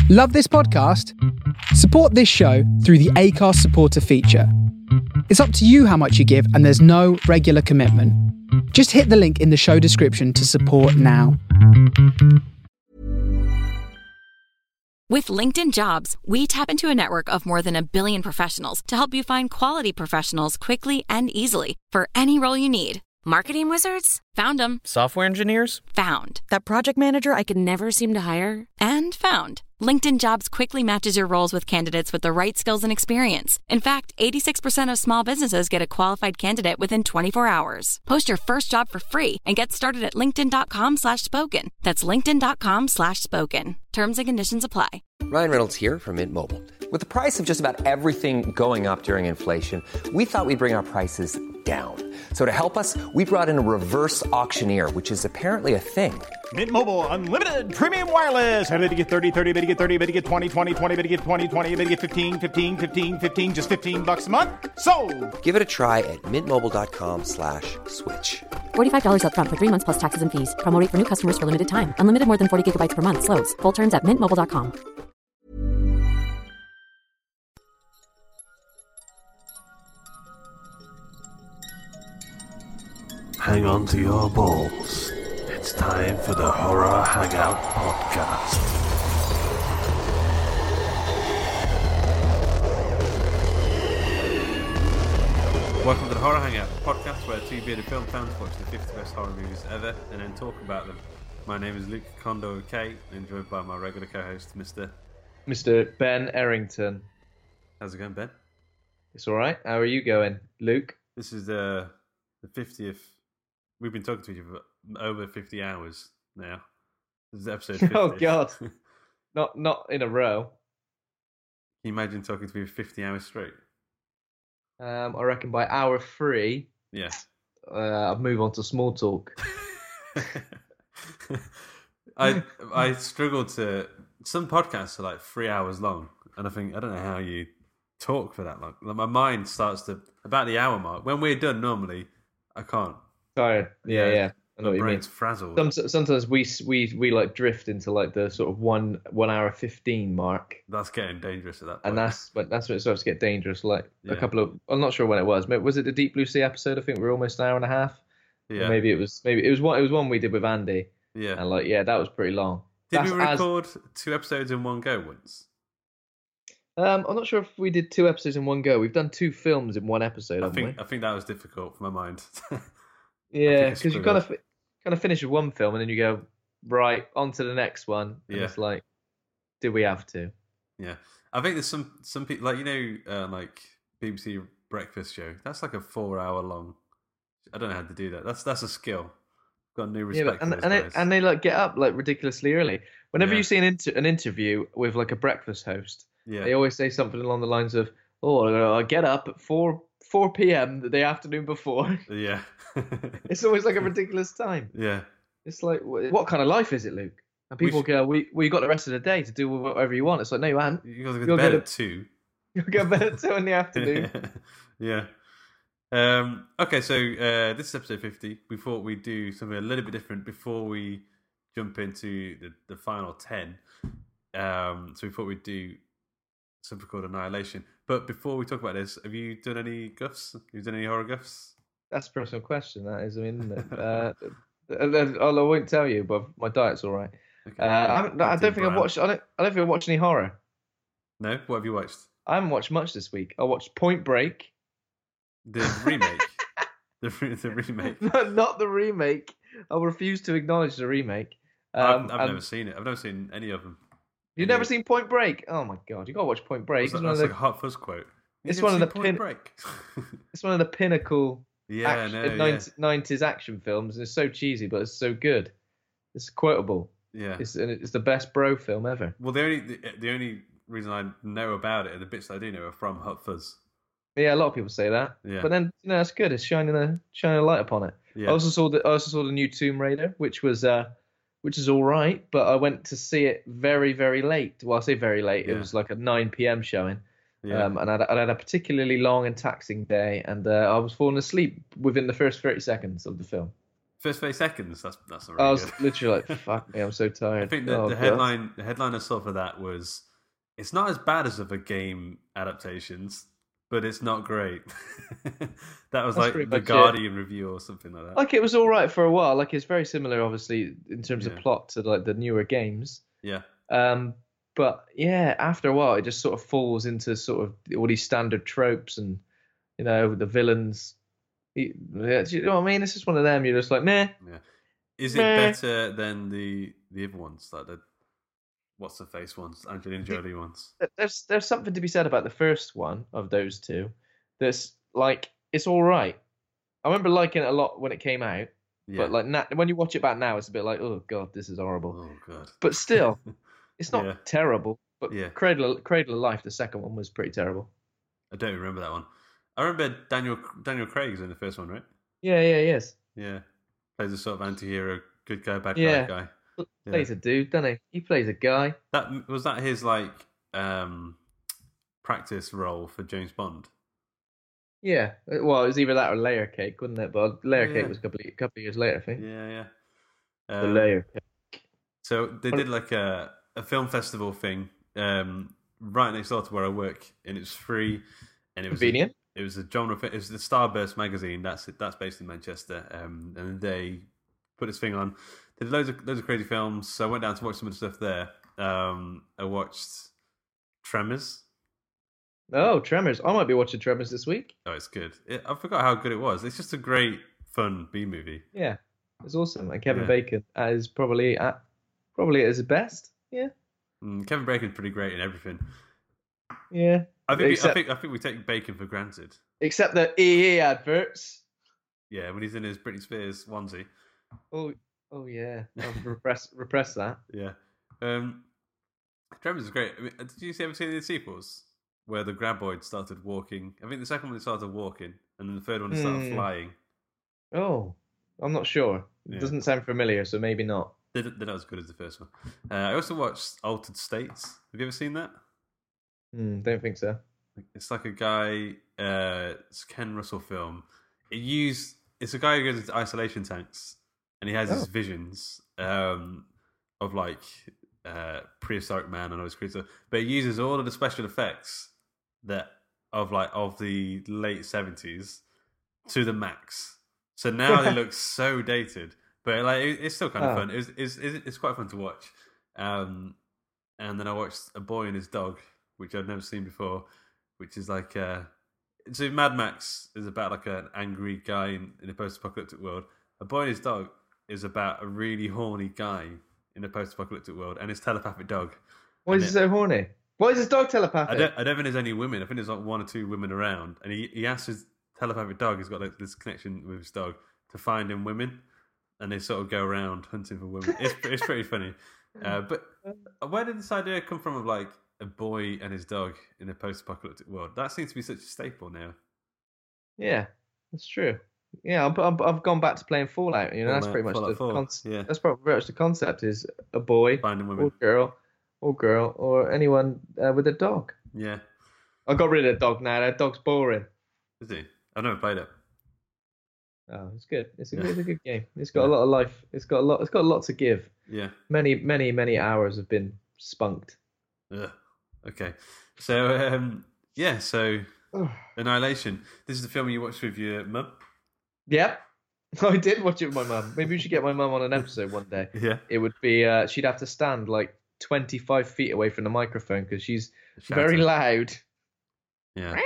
Love this podcast? Support this show through the Acast supporter feature. It's up to you how much you give, and there's no regular commitment. Just hit the link in the show description to support now. With LinkedIn Jobs, we tap into a network of more than 1 billion professionals to help you find quality professionals quickly and easily for any role you need. Marketing wizards? Found them. Software engineers? Found. That project manager I could never seem to hire? And found. LinkedIn Jobs quickly matches your roles with candidates with the right skills and experience. In fact, 86% of small businesses get a qualified candidate within 24 hours. Post your first job for free and get started at linkedin.com/spoken. That's linkedin.com/spoken. Terms and conditions apply. Ryan Reynolds here from Mint Mobile. With the price of just about everything going up during inflation, we thought we'd bring our prices down. So to help us, we brought in a reverse auctioneer, which is apparently a thing. Mint Mobile Unlimited Premium Wireless. How to get 30, 30, bit to get 30, bit to get 20, 20, 20, bit to get 20, 20, bit to get 15, 15, 15, 15, just $15 a month? Sold! Give it a try at mintmobile.com/switch. $45 up front for 3 months plus taxes and fees. Promo rate for new customers for limited time. Unlimited more than 40 gigabytes per month. Slows full terms at mintmobile.com. Hang on to your balls. It's time for the Horror Hangout Podcast. Welcome to the Horror Hangout Podcast, where two bearded film fans watch the 50 best horror movies ever and then talk about them. My name is Luke Kondo K, and joined by my regular co-host, Mr. Ben Errington. How's it going, Ben? It's all right. How are you going, Luke? This is the 50th. We've been talking to each other for over 50 hours now. This is episode 50. Oh God, not in a row. Can you imagine talking to me for 50 hours straight? I reckon by hour 3, yeah, I'll move on to small talk. I struggle to. Some podcasts are like 3 hours long, and I think I don't know how you talk for that long. Like my mind starts to about the hour mark. When we're done, normally I can't. Tired. Yeah. I know what you mean. Brain's frazzled. Sometimes we like drift into like the sort of 1 hour 15 mark. That's getting dangerous at that point. And that's when it starts to get dangerous. Like a couple of, I'm not sure when it was. Maybe, was it the Deep Blue Sea episode? I think we were almost an hour and a half. Yeah. Or maybe it was one we did with Andy. Yeah. And that was pretty long. Did we record 2 episodes in one go once? I'm not sure if we did 2 episodes in one go. We've done 2 films in one episode. I think that was difficult for my mind. Yeah, because you kind of finish with one film and then you go right on to the next one. And it's like, do we have to? Yeah, I think there's some people like like BBC Breakfast Show. That's like a 4-hour long. I don't know how to do that. That's a skill. Got no respect. Yeah, for those guys. and they like get up like ridiculously early. Whenever you see an interview with like a breakfast host, they always say something along the lines of, "Oh, I get up at 4 p.m. the afternoon before." Yeah. It's always like a ridiculous time. Yeah. It's like, what kind of life is it, Luke? And people go, you got the rest of the day to do whatever you want. It's like, no, you haven't. You got to go to bed at 2. You'll go to bed at 2 in the afternoon. Yeah. Okay, so this is episode 50. We thought we'd do something a little bit different before we jump into the final 10. So we thought we'd do something called Annihilation. But before we talk about this, have you done any guffs? Have you done any horror guffs? That's a personal question, that is. I mean, isn't it? I won't tell you, but my diet's all right. Okay. I don't think I've watched. I don't think I've watched any horror. No, what have you watched? I haven't watched much this week. I watched Point Break. The remake. the remake. Not the remake. I refuse to acknowledge the remake. I've never seen it. I've never seen any of them. You've never seen Point Break? Oh my God! You gotta watch Point Break. That's like a Hot Fuzz quote. It's one of the It's one of the pinnacle. 90s action films. And it's so cheesy, but it's so good. It's quotable. Yeah, it's the best bro film ever. Well, the only reason I know about it, and the bits that I do know, are from Hot Fuzz. Yeah, a lot of people say that. Yeah. But then it's good. It's shining a light upon it. Yeah. I also saw the new Tomb Raider, which is all right, but I went to see it very, very late. Well, I say very late. It was like a 9 p.m. showing. Yeah. And I'd had a particularly long and taxing day, and I was falling asleep within the first 30 seconds of the film. First 30 seconds. That's not really I was good. literally like, "Fuck me, I'm so tired." I think the headline I saw for that was, "It's not as bad as other game adaptations, but it's not great." That was like the Guardian review or something like that. Like, it was all right for a while. Like, it's very similar, obviously, in terms of plot to like the newer games. Yeah. But yeah, after a while, it just sort of falls into sort of all these standard tropes, and the villains. You know what I mean? It's just one of them. You're just like, meh. Yeah. Is it better than the other ones, like the what's the face ones, Angelina Jolie ones? There's something to be said about the first one of those two. That's like, it's all right. I remember liking it a lot when it came out, but like when you watch it back now, it's a bit like, oh god, this is horrible. Oh god. But still, it's not terrible. But yeah. Cradle of Life, the second one, was pretty terrible. I don't remember that one. I remember Daniel Craig's in the first one, right? Yeah, yes. Yeah. Plays a sort of anti-hero, good guy, bad guy. Plays a dude, doesn't he? He plays a guy. Was that his like practice role for James Bond? Yeah. Well, it was either that or Layer Cake, wasn't it? But Layer Cake was a couple of years later, I think. Yeah. The Layer Cake. So they did like a film festival thing right next door to where I work, and it's free, and it was convenient. It was a genre. It was the Starburst magazine. That's based in Manchester, and they put this thing on. They did loads of crazy films. So I went down to watch some of the stuff there. I watched Tremors. Oh, Tremors! I might be watching Tremors this week. Oh, it's good. I forgot how good it was. It's just a great, fun B movie. Yeah, it's awesome. And Kevin Bacon is probably at his best. Yeah. Kevin Bacon's pretty great in everything. Yeah. I think we take Bacon for granted. Except the EE adverts. Yeah, when he's in his Britney Spears onesie. Oh yeah. I'll repress that. Yeah. Tremors is great. I mean, did you ever see the sequels where the graboids started walking? I think the second one they started walking, and then the third one they started flying. Oh, I'm not sure. It doesn't sound familiar, so maybe not. They're not as good as the first one. I also watched Altered States. Have you ever seen that? Don't think so. It's like a guy. It's a Ken Russell film. It's a guy who goes into isolation tanks, and he has his visions of like prehistoric man and all this crazy stuff. But he uses all of the special effects of the late 70s to the max. So now they look so dated. But like it's still kind of fun. It's quite fun to watch. And then I watched A Boy and His Dog, which I'd never seen before, which is like so Mad Max is about like an angry guy in a post-apocalyptic world. A Boy and His Dog is about a really horny guy in a post-apocalyptic world and his telepathic dog. Why is he so horny? Why is his dog telepathic? I don't think there's any women. I think there's like one or two women around, and he asks his telepathic dog. He's got like this connection with his dog to find him women. And they sort of go around hunting for women. It's pretty funny. But where did this idea come from of like a boy and his dog in a post-apocalyptic world? That seems to be such a staple now. Yeah, that's true. Yeah, I've gone back to playing Fallout. That's pretty much the concept. That's pretty much the concept: is a boy, finding women, or girl, or anyone with a dog. Yeah, I got rid of the dog now. That dog's boring. Is he? I've never played it. Oh, it's good. It's a good game. It's got a lot of life. It's got a lot to give. Yeah. Many hours have been spunked. Ugh. Okay. So So Annihilation. This is the film you watched with your mum. Yep. I did watch it with my mum. Maybe we should get my mum on an episode one day. Yeah. It would be. She'd have to stand like 25 feet away from the microphone because she's very loud. Yeah.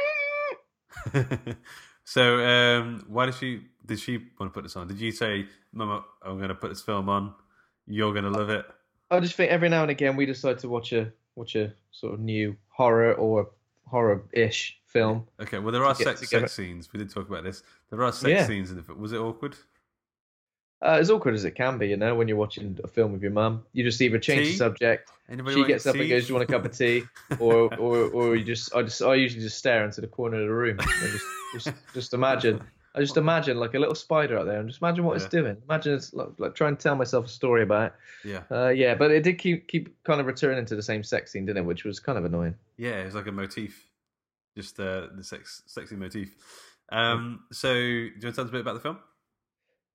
So, why did she want to put this on? Did you say, "Mama, I'm going to put this film on. You're going to love it"? I just think every now and again we decide to watch a sort of new horror or horror-ish film. Okay, well there are sex scenes. We did talk about this. There are sex scenes in the film. Was it awkward? As awkward as it can be, when you're watching a film with your mum. You just either change the subject. She gets up and goes, "Do you want a cup of tea?" or you just. I usually just stare into the corner of the room and just imagine. I just imagine like a little spider out there, and just imagine what it's doing. Imagine it's like trying to tell myself a story about it. Yeah. But it did keep kind of returning to the same sex scene, didn't it? Which was kind of annoying. Yeah, it was like a motif, just the sexy motif. So, do you want to tell us a bit about the film?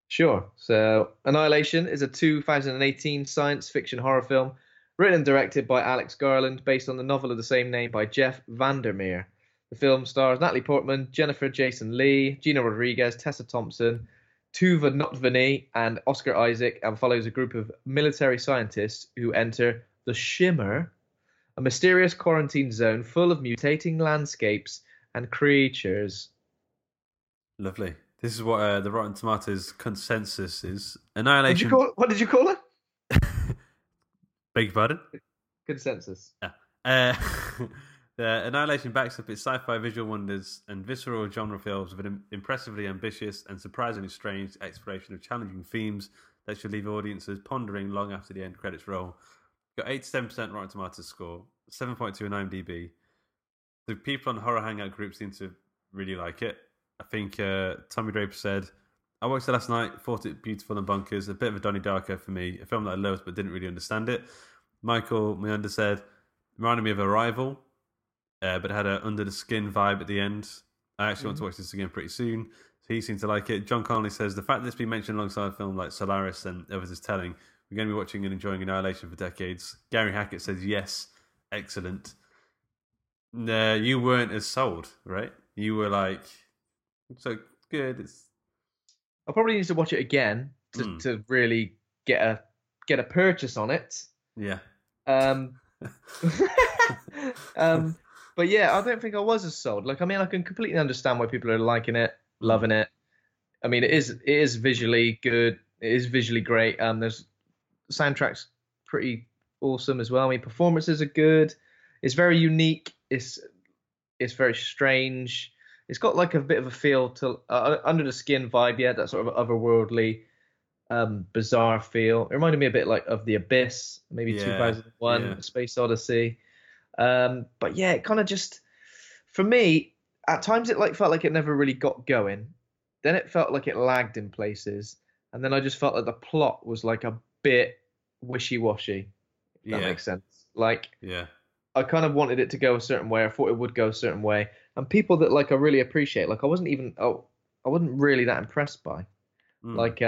Sure. So, Annihilation is a 2018 science fiction horror film written and directed by Alex Garland, based on the novel of the same name by Jeff Vandermeer. The film stars Natalie Portman, Jennifer Jason Leigh, Gina Rodriguez, Tessa Thompson, Tuva Notvany, and Oscar Isaac, and follows a group of military scientists who enter the Shimmer, a mysterious quarantine zone full of mutating landscapes and creatures. Lovely. This is what the Rotten Tomatoes consensus is. Annihilation. What did you call it? Beg your pardon? Consensus. Yeah. Annihilation backs up its sci-fi visual wonders and visceral genre films with an impressively ambitious and surprisingly strange exploration of challenging themes that should leave audiences pondering long after the end credits roll. Got 87% Rotten Tomatoes score, 7.2 on IMDb. The people on Horror Hangout group seem to really like it. I think Tommy Draper said, I watched it last night, thought it beautiful and bonkers, a bit of a Donnie Darko for me, a film that I loved but didn't really understand it. Michael Meander said, reminded me of Arrival, but had an under-the-skin vibe at the end. I actually want to watch this again pretty soon, so he seemed to like it. John Connolly says, the fact that it's been mentioned alongside a film like Solaris and others is telling. We're going to be watching and enjoying Annihilation for decades. Gary Hackett says, yes, excellent. You weren't as sold, right? You were like, so good. I'll probably need to watch it again to really get a purchase on it. Yeah. But yeah, I don't think I was as sold. Like, I mean, I can completely understand why people are liking it, loving it. I mean, it is visually good. It is visually great. There's soundtrack's pretty awesome as well. I mean, performances are good. It's very unique. It's very strange. It's got like a bit of a feel to Under the Skin vibe, yeah, that sort of otherworldly, bizarre feel. It reminded me a bit like of The Abyss, maybe 2001, Space Odyssey. But yeah, it kind of just, for me, at times it like felt like it never really got going. Then it felt like it lagged in places, and then I just felt like the plot was like a bit wishy-washy. If that makes sense. Like, I kind of wanted it to go a certain way. I thought it would go a certain way. And people that like I really appreciate, like I wasn't really that impressed by, like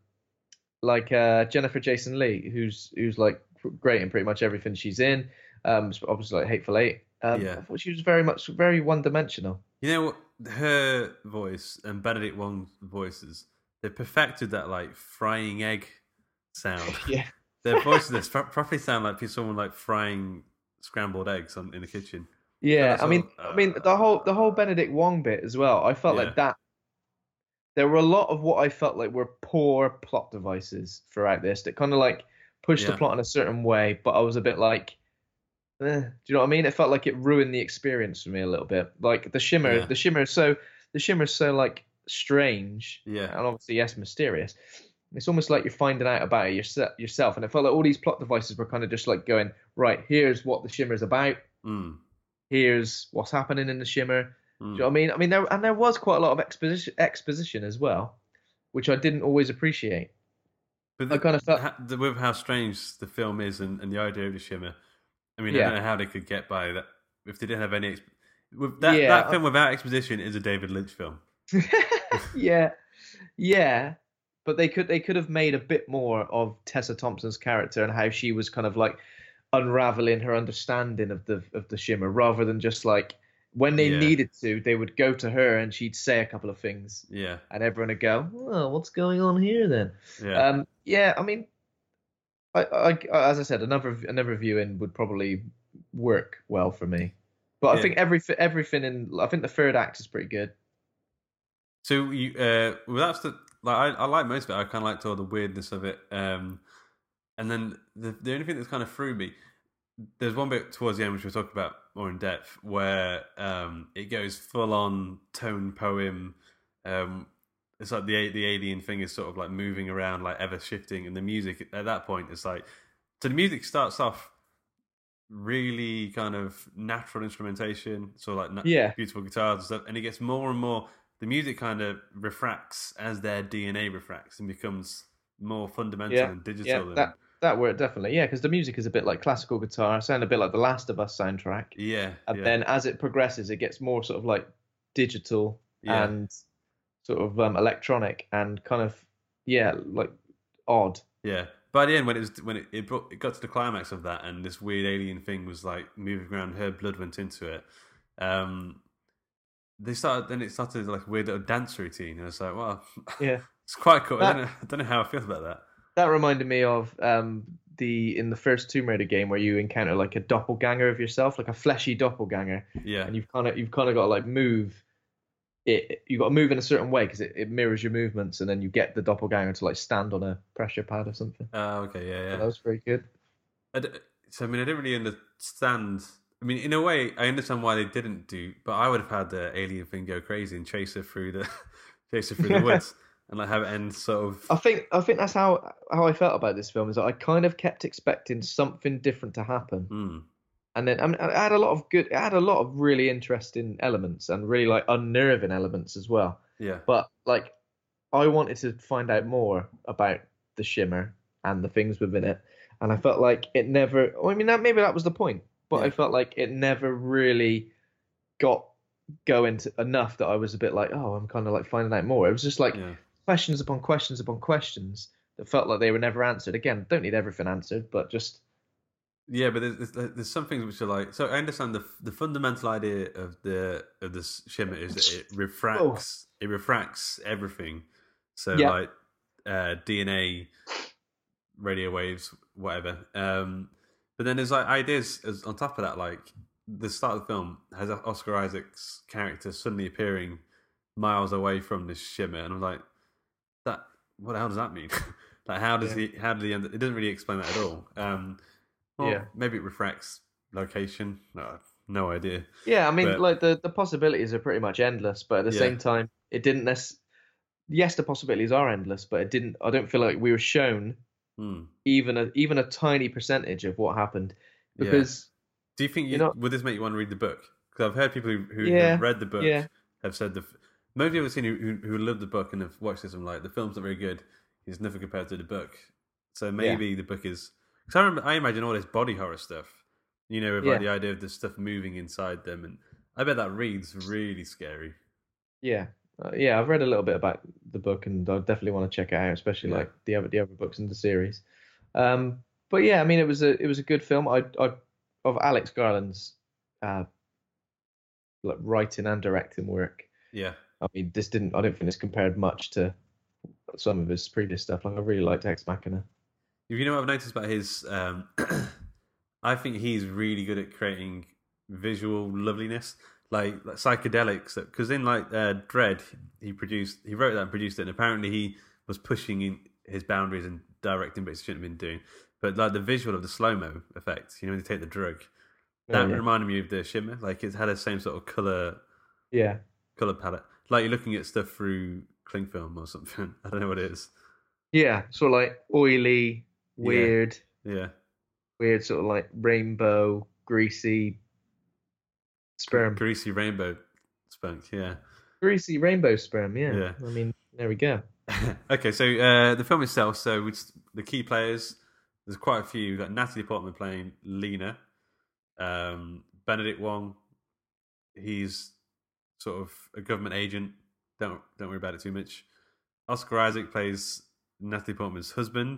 Jennifer Jason Leigh, who's like great in pretty much everything she's in. Obviously like Hateful Eight. I thought she was very one-dimensional. You know what? Her voice and Benedict Wong's voices, they perfected that like frying egg sound. Yeah, their voices properly sound like someone like frying scrambled eggs in the kitchen. Yeah, I mean the whole Benedict Wong bit as well. I felt like that. There were a lot of what I felt like were poor plot devices throughout this that kind of like pushed the plot in a certain way, but I was a bit like, do you know what I mean? It felt like it ruined the experience for me a little bit. Like the Shimmer is so like strange, and obviously mysterious. It's almost like you're finding out about it yourself, and it felt like all these plot devices were kind of just like going, right, here's what the Shimmer is about. Here's what's happening in the Shimmer. Do you know what I mean? There was quite a lot of exposition as well, which I didn't always appreciate. But I kind of felt with how strange the film is and the idea of the Shimmer. I mean, I don't know how they could get by that if they didn't have any. That film without exposition is a David Lynch film. yeah, but they could have made a bit more of Tessa Thompson's character and how she was kind of like unraveling her understanding of the Shimmer, rather than just like when they needed to, they would go to her and she'd say a couple of things. Yeah, and everyone would go, "Oh, what's going on here then?" I mean, I as I said, another viewing would probably work well for me. But I think everything I think the third act is pretty good. So you, that's the like I like most of it. I kind of liked all the weirdness of it. And then the only thing that's kind of threw me, there's one bit towards the end which we'll talk about more in depth, where it goes full on tone poem. It's like the alien thing is sort of like moving around, like ever shifting, and the music at that point is like, so the music starts off really kind of natural instrumentation, so like beautiful guitars and stuff, and it gets more and more. The music kind of refracts as their DNA refracts and becomes more fundamental and digital. Yeah, that worked definitely. Yeah, because the music is a bit like classical guitar, sound a bit like the Last of Us soundtrack. And then as it progresses, it gets more sort of like digital and sort of electronic, and kind of like odd. Yeah. By the end, when it got to the climax of that, and this weird alien thing was like moving around, her blood went into it. It started like a weird little dance routine, and it's like, wow, yeah, it's quite cool. I don't know how I feel about that. That reminded me of in the first Tomb Raider game where you encounter like a doppelganger of yourself, like a fleshy doppelganger. Yeah. And you've kind of got to like move it. You've got to move in a certain way because it mirrors your movements, and then you get the doppelganger to like stand on a pressure pad or something. Oh, okay, yeah. So that was very good. I didn't really understand. I mean, in a way, I understand why they didn't do, but I would have had the alien thing go crazy and chase her through the woods. And like have it end sort of. I think that's how I felt about this film, is that I kind of kept expecting something different to happen, and then it had a lot of really interesting elements and really like unnerving elements as well. Yeah. But like, I wanted to find out more about the Shimmer and the things within it, and I felt like it never. I mean, maybe that was the point, but I felt like it never really got going to enough that I was a bit like, oh, I'm kind of like finding out more. It was just like. Yeah. Questions upon questions upon questions that felt like they were never answered. Again, don't need everything answered, but just but there's some things which are like. So I understand the fundamental idea of the Shimmer is that it refracts everything. So like DNA, radio waves, whatever. But then there's like ideas on top of that, like the start of the film has Oscar Isaac's character suddenly appearing miles away from this Shimmer, and I'm like. What the hell does that mean? Like, how did he end? It doesn't really explain that at all. Maybe it refracts location. No idea. Yeah, I mean, like the possibilities are pretty much endless, but at the same time, it didn't Yes, the possibilities are endless, but it didn't. I don't feel like we were shown even a tiny percentage of what happened. Because do you think would this make you want to read the book? Because I've heard people who have read the book have said most people I've seen who love the book and have watched this and like the film's not very good. It's never compared to the book. So maybe the book is. Because I imagine all this body horror stuff. With like the idea of the stuff moving inside them, and I bet that reads really scary. Yeah, I've read a little bit about the book, and I definitely want to check it out, especially like the other books in the series. But yeah, I mean, it was a good film. I of Alex Garland's like writing and directing work. Yeah. I mean, I don't think this compared much to some of his previous stuff. Like, I really liked Ex Machina. You know what I've noticed about his? I think he's really good at creating visual loveliness, like psychedelics. Because in like Dread, he wrote that and produced it, and apparently he was pushing in his boundaries and directing bits he shouldn't have been doing. But like the visual of the slow-mo effect, when they take the drug, that reminded me of the Shimmer. Like it's had the same sort of color palette. Like you're looking at stuff through cling film or something. I don't know what it is. Yeah, sort of like oily, weird. Yeah. Weird sort of like rainbow, greasy sperm. Greasy rainbow spunk, yeah. Greasy rainbow sperm, yeah. I mean, there we go. Okay, so the film itself, the key players, there's quite a few. We've got Natalie Portman playing Lena. Benedict Wong, he's sort of a government agent. Don't worry about it too much. Oscar Isaac plays Natalie Portman's husband.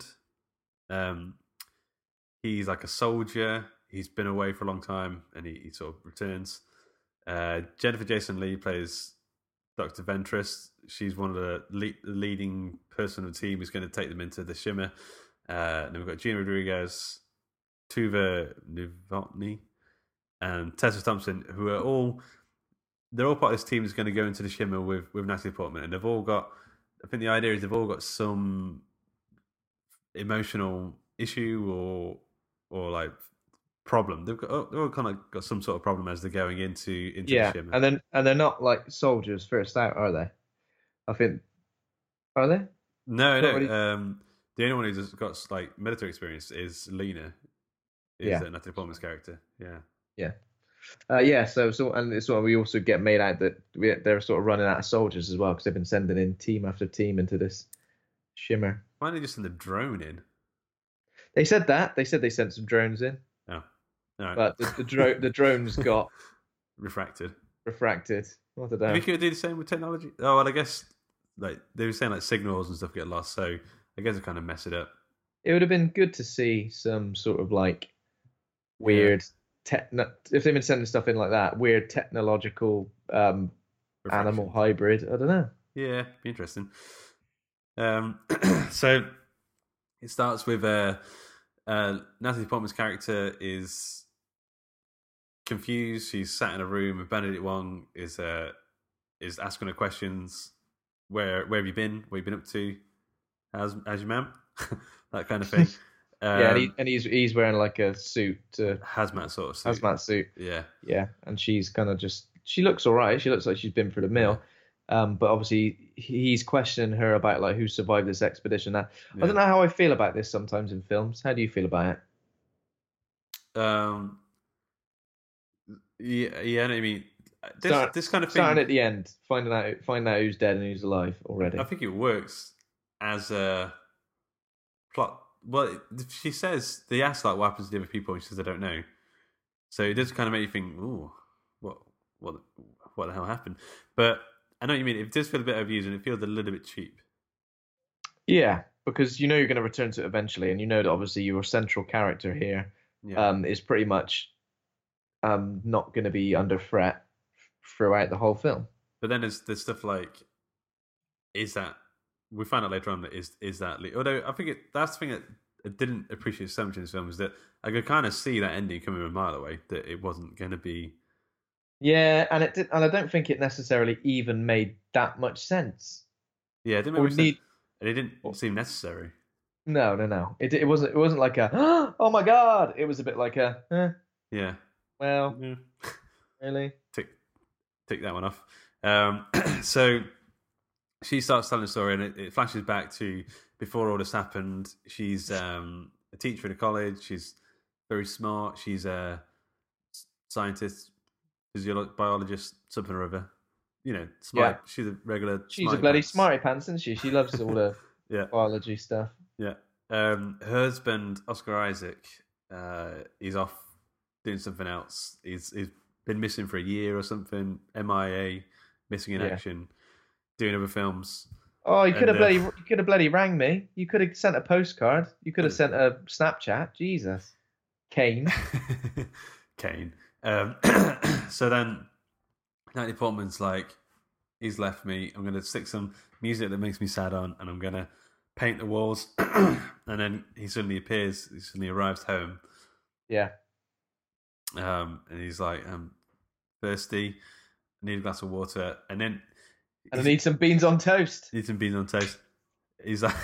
He's like a soldier. He's been away for a long time, and he sort of returns. Jennifer Jason Leigh plays Dr. Ventress. She's one of the leading person of the team who's going to take them into the Shimmer. Then we've got Gina Rodriguez, Tuva Novotny, and Tessa Thompson, who are they're all part of this team that's going to go into the Shimmer with Natalie Portman, and they've all got. I think the idea is they've all got some emotional issue or like problem. They've all kind of got some sort of problem as they're going into the Shimmer. And they're not like soldiers first out, are they? I think. Are they? No. The only one who's got like military experience is Lena. Natalie Portman's character. Yeah. So and it's sort of, we also get made out that they're sort of running out of soldiers as well because they've been sending in team after team into this Shimmer. Why don't they just send a drone in? They said that. They said they sent some drones in. Oh, all right. But the drones got refracted. What did I? You think it would do the same with technology? Oh well, I guess like they were saying like signals and stuff get lost. So I guess it kind of mess it up. It would have been good to see some sort of like weird if they've been sending stuff in like that, weird technological animal hybrid. I don't know. Yeah, be interesting. So it starts with Natalie Portman's character is confused. She's sat in a room and Benedict Wong is asking her questions. Where have you been? What have you been up to? How's your ma'am? That kind of thing. And he's wearing like a suit, hazmat sort of suit. Hazmat suit. Yeah. And she's kind of she looks all right. She looks like she's been through the mill. But obviously he's questioning her about like who survived this expedition. Now, I don't know how I feel about this sometimes in films. How do you feel about it? Yeah, I mean, this kind of thing. Starting at the end, finding out who's dead and who's alive already. I think it works as a plot. Well, she says they ask like what happens to the other people, and she says I don't know. So it does kind of make you think, ooh, what the hell happened? But I know what you mean. It does feel a bit overused, and it feels a little bit cheap. Yeah, because you know you're going to return to it eventually, and you know that obviously your central character here is pretty much not going to be under threat throughout the whole film. But then there's stuff like, is that, we find out later on that is that, although I think that's the thing that I didn't appreciate so much in this film, is that I could kind of see that ending coming a mile away, that it wasn't going to be. Yeah, and I don't think it necessarily even made that much sense. Yeah, it didn't make sense. And it didn't seem necessary. No. It wasn't like a oh my god. It was a bit like a yeah. Well, really? Tick that one off. So she starts telling the story, and it flashes back to before all this happened. She's a teacher in a college. She's very smart. She's a scientist, biologist, something or other. You know, smart. Yeah. She's a regular. She's a bloody smarty pants, isn't she? She loves all the biology stuff. Yeah. Her husband, Oscar Isaac, he's off doing something else. He's been missing for a year or something. MIA, missing in action, doing other films. Oh, you could have bloody rang me. You could have sent a postcard. You could have sent a Snapchat. Jesus, Kane. Kane. So then Natalie Portman's like, he's left me. I'm going to stick some music that makes me sad on, and I'm going to paint the walls. And then he suddenly appears. He suddenly arrives home. Yeah. And he's like, I'm thirsty. I need a glass of water. And then I need some beans on toast. Need some beans on toast. He's like,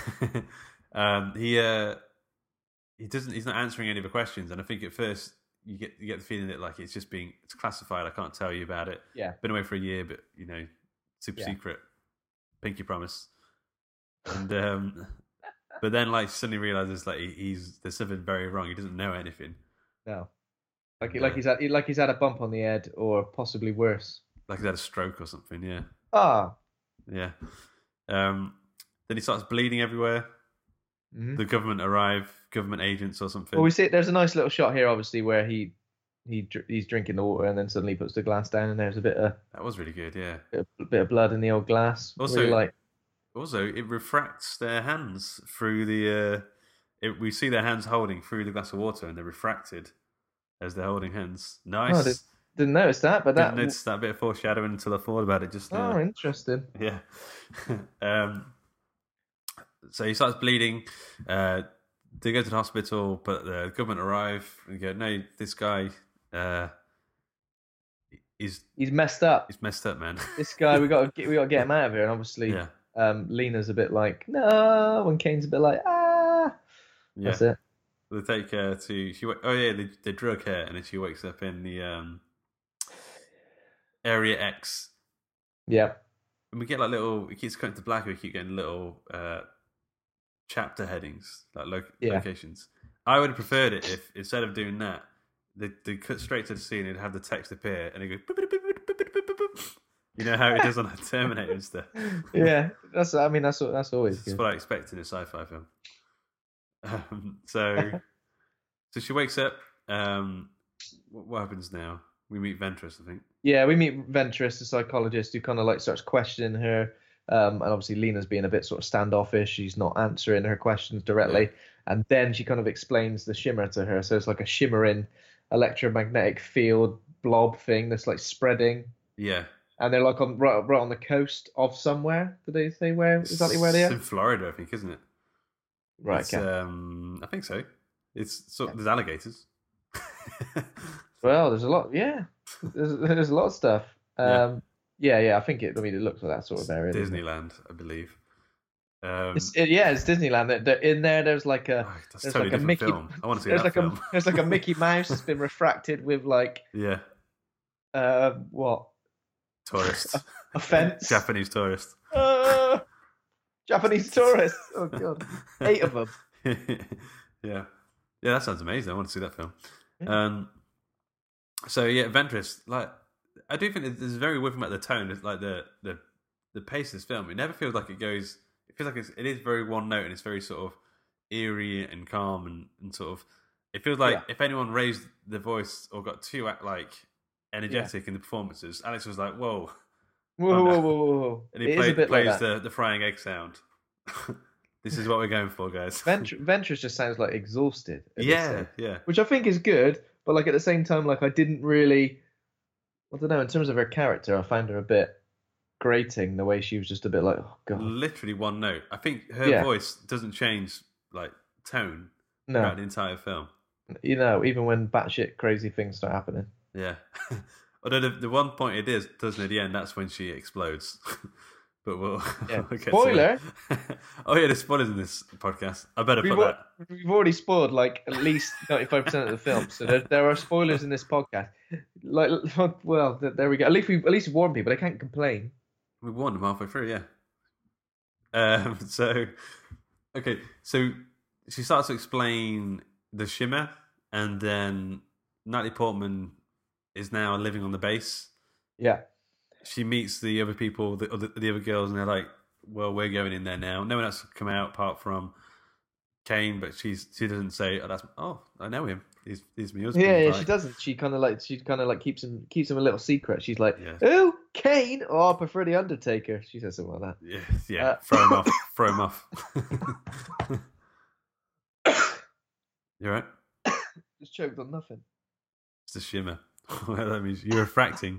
he's not answering any of the questions. And I think at first you get the feeling that like it's classified. I can't tell you about it. Yeah. Been away for a year, but super secret. Pinky promise. And but then like suddenly realizes like there's something very wrong. He doesn't know anything. No. Like he's had a bump on the head, or possibly worse. Like he's had a stroke or something. Yeah. Ah. Yeah. Then he starts bleeding everywhere. Mm-hmm. The government agents or something. Well, we see there's a nice little shot here, obviously, where he's drinking the water and then suddenly puts the glass down, and there's a bit of that was really good. Yeah. A bit of blood in the old glass. Also, it refracts their hands through the. We see their hands holding through the glass of water, and they're refracted as they're holding hands. Nice. Oh, didn't notice that, but didn't notice that bit of foreshadowing until I thought about it just now. Oh, interesting. Yeah. So he starts bleeding. They go to the hospital, but the government arrive and go, "No, this guy, he's messed up. He's messed up, man. This guy, we got to get him out of here." And obviously, Lena's a bit like, "No," and Kane's a bit like, "Ah." Yeah. That's it. They take her to they drug her, and then she wakes up in the Area X. Yeah. And we get like little. It keeps cutting to black. We keep getting little chapter headings, like locations. I would have preferred it if instead of doing that, they cut straight to the scene and have the text appear, and it goes. You know how it does on a Terminator and stuff. Yeah, that's always good. That's what I expect in a sci-fi film. So she wakes up. What happens now? We meet Ventress, I think. Yeah, we meet Ventress, the psychologist, who kind of like starts questioning her And obviously Lena's being a bit sort of standoffish. She's not answering her questions directly. And then she kind of explains the shimmer to her. So it's like a shimmering electromagnetic field blob thing that's like spreading. Yeah. And they're like right on the coast of somewhere. Did they say where exactly where they are? It's in Florida, I think, isn't it? Right. It's, I think so. There's alligators. Well, there's a lot. Yeah, there's a lot of stuff. Yeah. I think it looks like that sort of area. Disneyland, I believe. It's Disneyland. In there, there's like a there's like a Mickey film. I want to see that film. There's like a Mickey Mouse that's been refracted with like what? Tourists. A fence. Japanese tourists. Japanese tourists. Oh god, 8 of them. Yeah, that sounds amazing. I want to see that film. So yeah, Ventress. Like, I do think there's very weird about the tone. It's like the pace of this film. It never feels like it goes. It feels like it is very one note, and it's very sort of eerie and calm and sort of. It feels like if anyone raised their voice or got too like energetic in the performances, Alex was like, "Whoa, whoa!" And he plays the frying egg sound. This is what we're going for, guys. Ventress just sounds like exhausted. Yeah. Which I think is good, but like at the same time, like I didn't really. I don't know. In terms of her character, I found her a bit grating. The way she was just a bit like, oh god. Literally one note. I think her voice doesn't change like tone throughout the entire film. You know, even when batshit crazy things start happening. Yeah. Although the one point it does at the end, that's when she explodes. But we'll get spoiler. Oh yeah, there's spoilers in this podcast. I better put that. We've already spoiled like at least 95% of the film, so there are spoilers in this podcast. Like, well, there we go. At least we warn people. They can't complain. We warned them halfway through, yeah. So she starts to explain the shimmer, and then Natalie Portman is now living on the base. Yeah. She meets the other people, the other girls, and they're like, "Well, we're going in there now." No one else has come out apart from Kane, but she doesn't say, I know him. He's my husband." Yeah, she doesn't. She kind of like keeps him a little secret. She's like, "Oh, Kane! Oh, I prefer the Undertaker." She says something like that. Yeah. Throw him off. You right? Just choked on nothing. It's a shimmer. That means you're refracting.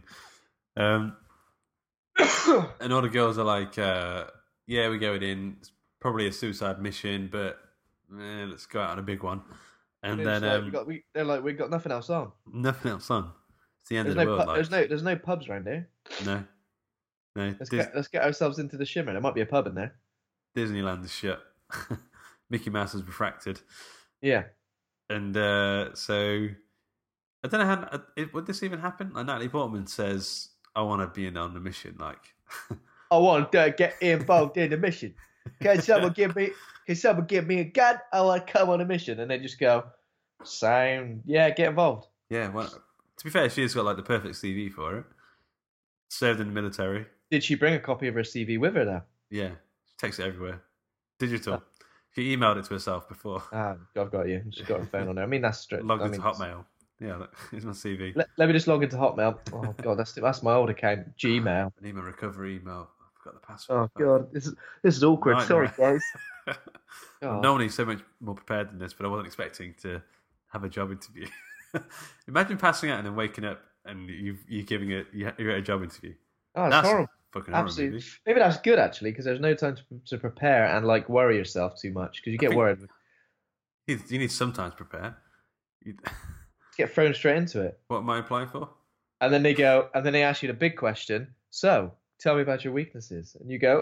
And all the girls are like, we're going in. It's probably a suicide mission, but let's go out on a big one. And then they're like, we've got nothing else on. Nothing else on. It's the end of the world. There's no pubs around here. No. Let's get ourselves into the shimmer. There might be a pub in there. Disneyland is shut. Mickey Mouse is refracted. Yeah. And so I don't know how would this even happen. Like Natalie Portman says, "I want to be in on the mission." Like, I want to get involved in the mission. Can someone give me a gun? I want to come on a mission. And they just go, get involved. Yeah. Well, to be fair, she's got like the perfect CV for it. Served in the military. Did she bring a copy of her CV with her though? Yeah, she takes it everywhere. Digital. She emailed it to herself before. I've got you. She's got her phone on there. I mean, that's strict. Logged into Hotmail. Yeah, look, here's my CV. Let me just log into Hotmail. Oh god, that's my old account. Gmail. I need my recovery email. I forgot the password. Oh god, this is awkward. Sorry, guys. I'm normally so much more prepared than this, but I wasn't expecting to have a job interview. Imagine passing out and then waking up and you're at a job interview. Oh, that's horrible. Fucking absolutely. Maybe that's good actually, because there's no time to prepare and like worry yourself too much because you get worried. You need sometimes prepare. Get thrown straight into it. What am I applying for? And then they ask you the big question. So, tell me about your weaknesses. And you go,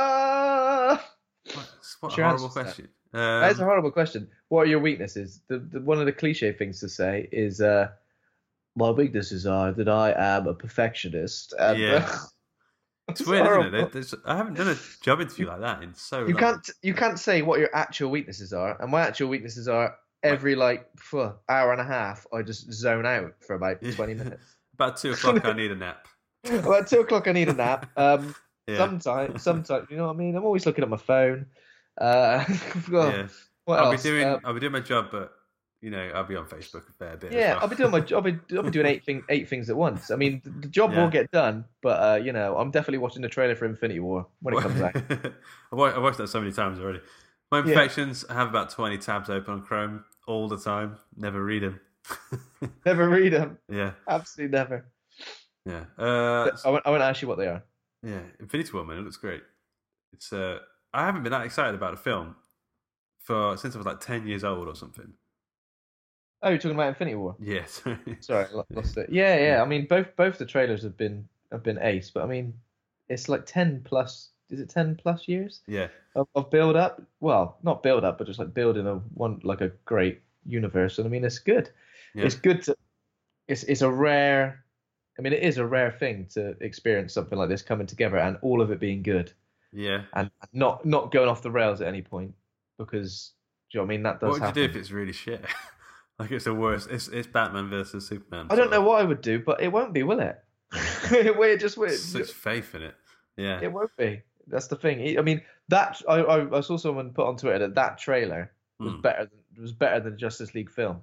What a horrible question. That is a horrible question. What are your weaknesses? The one of the cliche things to say is, my weaknesses are that I am a perfectionist. It's weird, isn't it? I haven't done a job interview like that in so long. You can't say what your actual weaknesses are. And my actual weaknesses are every hour and a half, I just zone out for about 20 minutes. About 2 o'clock, I need a nap. About 2 o'clock, I need a nap. Sometimes, you know what I mean? I'm always looking at my phone. What else? I'll be doing my job, but I'll be on Facebook a fair bit. Yeah, well. I'll be doing eight things at once. I mean, the job will get done, but I'm definitely watching the trailer for Infinity War when it comes out. I've watched that so many times already. My imperfections, I have about 20 tabs open on Chrome all the time. Never read them. Never read them. Yeah, absolutely never. Yeah. I won't ask you what they are. Yeah, Infinity War, man, it looks great. It's I haven't been that excited about a film since I was like 10 years old or something. Oh, you're talking about Infinity War? Yes. Sorry, lost it. Yeah. I mean, both the trailers have been ace, but I mean, it's like 10 plus. Is it 10 plus years? Yeah. Of build up. Well, not build up, but just like building a great universe. And I mean, it's good. Yeah. It's good to. It's a rare. I mean, it is a rare thing to experience something like this coming together and all of it being good. Yeah. And not going off the rails at any point, because do you know what I mean? That does happen. What would you do if it's really shit? Like it's the worst. It's Batman versus Superman. I don't know what I would do, but it won't be, will it? We're just such faith in it. Yeah. It won't be. That's the thing. I mean, that I saw someone put on Twitter that trailer was better than the Justice League film.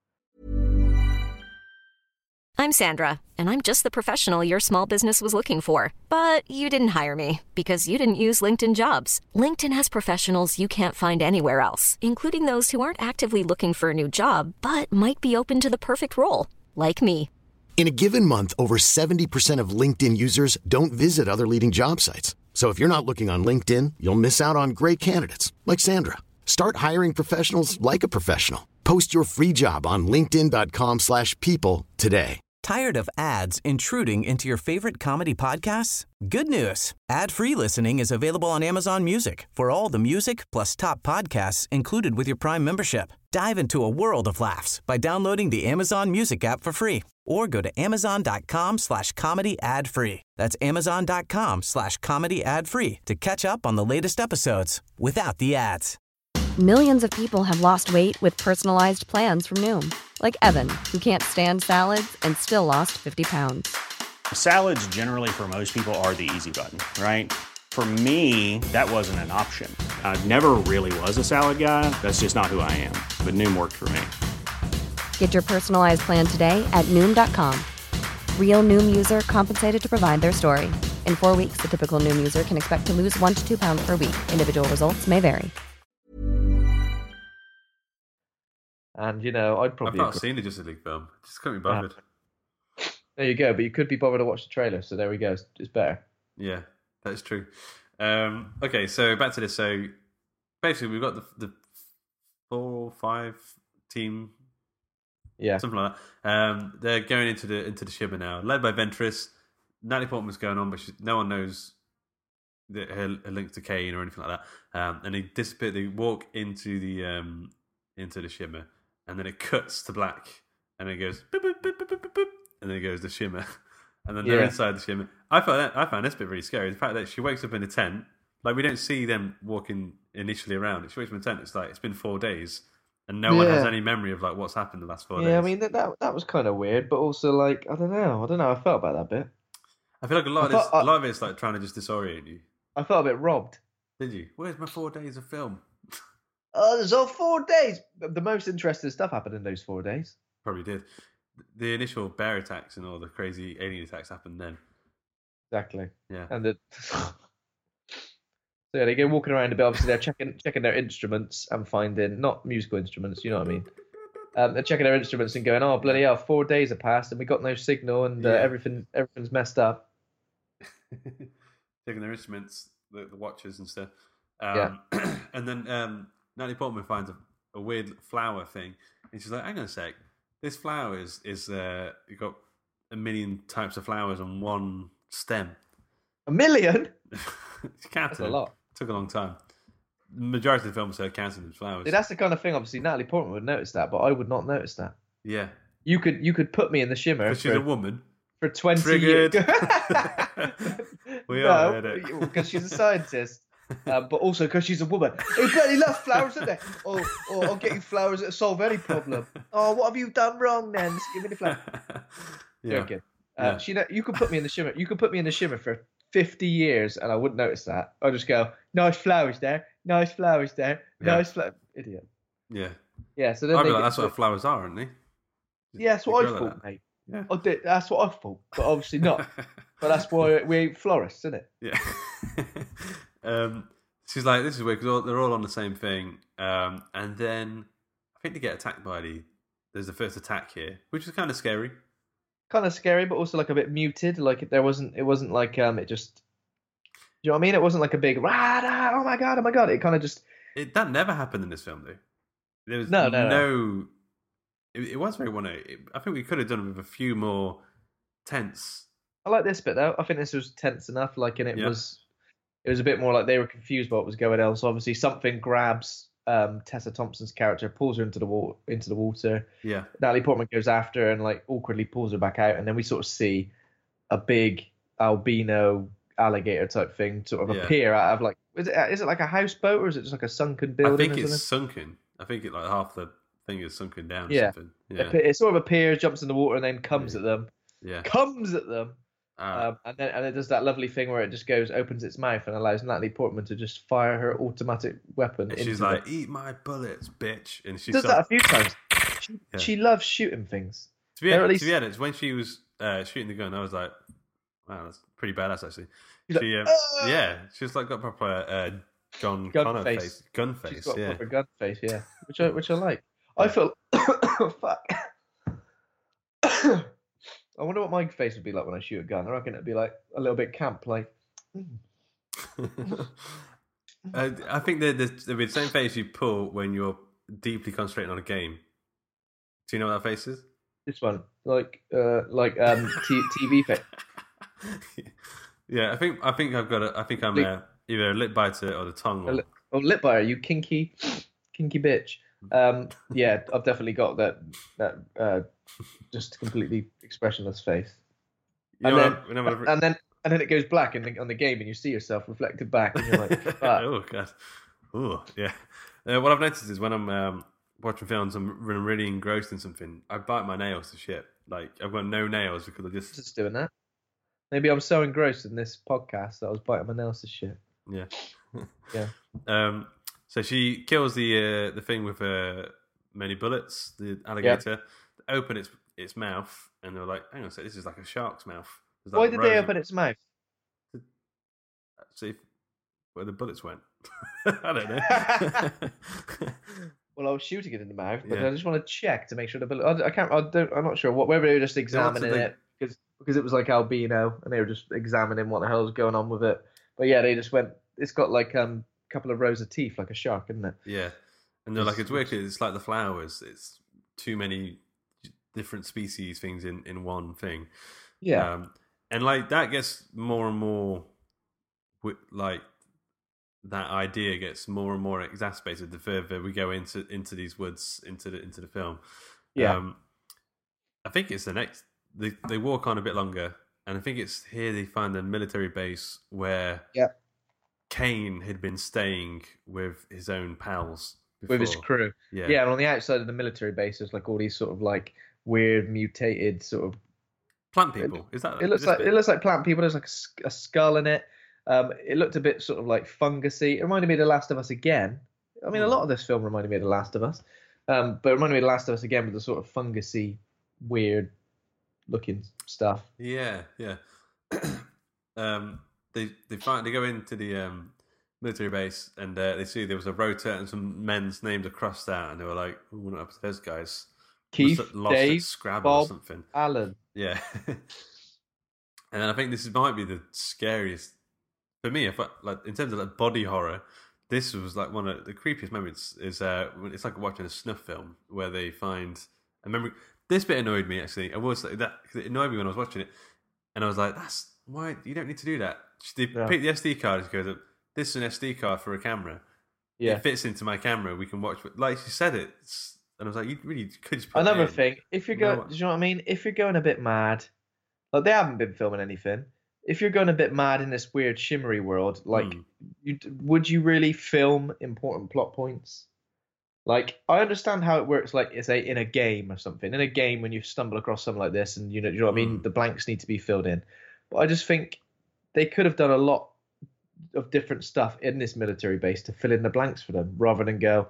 I'm Sandra, and I'm just the professional your small business was looking for. But you didn't hire me because you didn't use LinkedIn Jobs. LinkedIn has professionals you can't find anywhere else, including those who aren't actively looking for a new job, but might be open to the perfect role, like me. In a given month, over 70% of LinkedIn users don't visit other leading job sites. So if you're not looking on LinkedIn, you'll miss out on great candidates like Sandra. Start hiring professionals like a professional. Post your free job on linkedin.com/people today. Tired of ads intruding into your favorite comedy podcasts? Good news. Ad-free listening is available on Amazon Music for all the music plus top podcasts included with your Prime membership. Dive into a world of laughs by downloading the Amazon Music app for free or go to amazon.com/comedy ad-free. That's amazon.com/comedy ad-free to catch up on the latest episodes without the ads. Millions of people have lost weight with personalized plans from Noom. Like Evan, who can't stand salads and still lost 50 pounds. Salads generally for most people are the easy button, right? For me, that wasn't an option. I never really was a salad guy. That's just not who I am. But Noom worked for me. Get your personalized plan today at Noom.com. Real Noom user compensated to provide their story. In 4 weeks, the typical Noom user can expect to lose 1 to 2 pounds per week. Individual results may vary. And, I'd probably... I've not seen the Justice League film. Just couldn't be bothered. There you go. But you could be bothered to watch the trailer. So there we go. It's better. Yeah, that's true. Okay, so back to this. So basically, we've got the 4 or 5 team... Yeah. Something like that. They're going into the Shimmer now, led by Ventress. Natalie Portman's going on, but no one knows her link to Kane or anything like that. And they disappear. They walk into the Shimmer, and then it cuts to black, and it goes boop, boop, boop, boop, boop, boop, and then it goes the Shimmer, and then they're inside the Shimmer. I found this bit really scary. The fact that she wakes up in a tent, like we don't see them walking initially around. She wakes up in a tent. It's like it's been 4 days, and no one has any memory of like what's happened the last 4 days. Yeah, I mean that was kind of weird, but also like I don't know. I felt about that bit. I feel like a lot of it's like trying to just disorient you. I felt a bit robbed. Did you? Where's my 4 days of film? Oh, there's all 4 days. The most interesting stuff happened in those 4 days. Probably did. The initial bear attacks and all the crazy alien attacks happened then. Exactly. Yeah. And so yeah, they go walking around a bit. Obviously, they're checking their instruments and finding not musical instruments. You know what I mean? They're checking their instruments and going, "Oh bloody hell! 4 days have passed and we got no signal and everything's messed up." Checking their instruments, the watches and stuff. And then Natalie Portman finds a weird flower thing, and she's like, "Hang on a sec, this flower is you've got a million types of flowers on one stem." A million? That's a lot. Took a long time. The majority of the film is her counting these flowers. See, that's the kind of thing. Obviously, Natalie Portman would notice that, but I would not notice that. Yeah. You could put me in the Shimmer. Because she's a woman. For 20 Triggered. years. We are. Because she's a scientist. But also because she's a woman. He bloody loves flowers, doesn't he? Oh, I'll get you flowers that solve any problem. Oh, what have you done wrong then? Just give me the flower. Joking. You could put me in the Shimmer. You could put me in the Shimmer for 50 years and I wouldn't notice that. I'd just go, nice flowers there. Nice flowers there. Nice flowers. Idiot. Yeah. Yeah. So then I'd be like, that's what flowers are, aren't they? Yeah, that's what I thought, mate. Yeah. That's what I thought, but obviously not. But that's why we ain't florists, isn't it? Yeah. She's like, this is weird because they're all on the same thing. And then I think they get attacked by there's the first attack here, which is kind of scary. Kind of scary, but also like a bit muted. Like it wasn't like it just. Do you know what I mean? It wasn't like a big rah, oh my god. It kind of just. That never happened in this film, though. There was no. It was very I think we could have done it with a few more tense. I like this bit though. I think this was tense enough. Like, and it was a bit more like they were confused about what was going on. So obviously something grabs Tessa Thompson's character, pulls her into the water. Yeah. Natalie Portman goes after her and like awkwardly pulls her back out, and then we sort of see a big albino alligator type thing sort of appear out of like is it like a houseboat or is it just like a sunken building? I think it's sunken. I think like half the thing is sunken down. Or something. Yeah. It sort of appears, jumps in the water, and then comes at them. Yeah. Comes at them. And it does that lovely thing where it just opens its mouth and allows Natalie Portman to just fire her automatic weapon. And she's like, "Eat my bullets, bitch!" And she does that a few times. She loves shooting things. To be honest, when she was shooting the gun, I was like, "Wow, that's pretty badass, actually." She's like got proper John Connor face, gun face. She's got yeah, proper gun face, yeah, which I like. I feel fuck. I wonder what my face would be like when I shoot a gun. I reckon it'd be like a little bit camp, like. I think there'd be the same face you pull when you're deeply concentrating on a game. Do you know what that face is? This one, like TV face. Yeah, I think I've got I think I'm either a lip biter or the tongue. Lip biter, you kinky bitch. Yeah, I've definitely got that just completely expressionless face. And then it goes black on the game, and you see yourself reflected back, and you're like, fuck. Oh god, oh yeah. What I've noticed is when I'm watching films, I'm really engrossed in something, I bite my nails to shit. Like I've got no nails because I just doing that. Maybe I'm so engrossed in this podcast that I was biting my nails to shit. Yeah, yeah. So she kills the thing with many bullets, the alligator. Yep. They open its mouth, and they're like, "Hang on a second, this is like a shark's mouth." Why did they open its mouth? See where the bullets went. I don't know. Well, I was shooting it in the mouth, but I just want to check to make sure the bullet. I'm not sure whether they were just examining it because it was like albino, and they were just examining what the hell was going on with it. But yeah, they just went. It's got like couple of rows of teeth like a shark, isn't it? Yeah, and they're like, it's weird. It's like the flowers. It's too many different species things in one thing. Yeah, and like that gets more and more, like that idea gets more and more exacerbated the further we go into these woods into the film. Yeah, I think it's the next. They walk on a bit longer, and I think it's here they find the military base where. Yeah. Kane had been staying with his own pals before. With his crew. Yeah, and on the outside of the military base, there's like all these sort of like weird mutated sort of plant people. Is that? It looks like plant people. There's like a skull in it. It looked a bit sort of like fungusy. It reminded me of The Last of Us again. I mean, a lot of this film reminded me of The Last of Us, but it reminded me of The Last of Us again with the sort of fungusy, weird looking stuff. Yeah. They go into the military base, and they see there was a rotor and some men's names are crossed out, and they were like, "Ooh, what happened to those guys?" Keith, Dave, Scrabble Bob, or something. Alan. Yeah. And I think this might be the scariest for me. If in terms of like body horror, this was like one of the creepiest moments. Is when it's like watching a snuff film where they find a memory. This bit annoyed me actually. I will say that because it annoyed me when I was watching it, and I was like, "That's why you don't need to do that." They pick the SD card and goes, "This is an SD card for a camera. Yeah, it fits into my camera. We can watch." Like she said it, and I was like, "You really could just put another thing." If you're going, do you know what I mean? If you're going a bit mad, like they haven't been filming anything. If you're going a bit mad in this weird shimmery world, like, would you really film important plot points? Like, I understand how it works. Like, it's in a game or something. In a game, when you stumble across something like this, and you know what I mean, the blanks need to be filled in. But I just think they could have done a lot of different stuff in this military base to fill in the blanks for them, rather than go,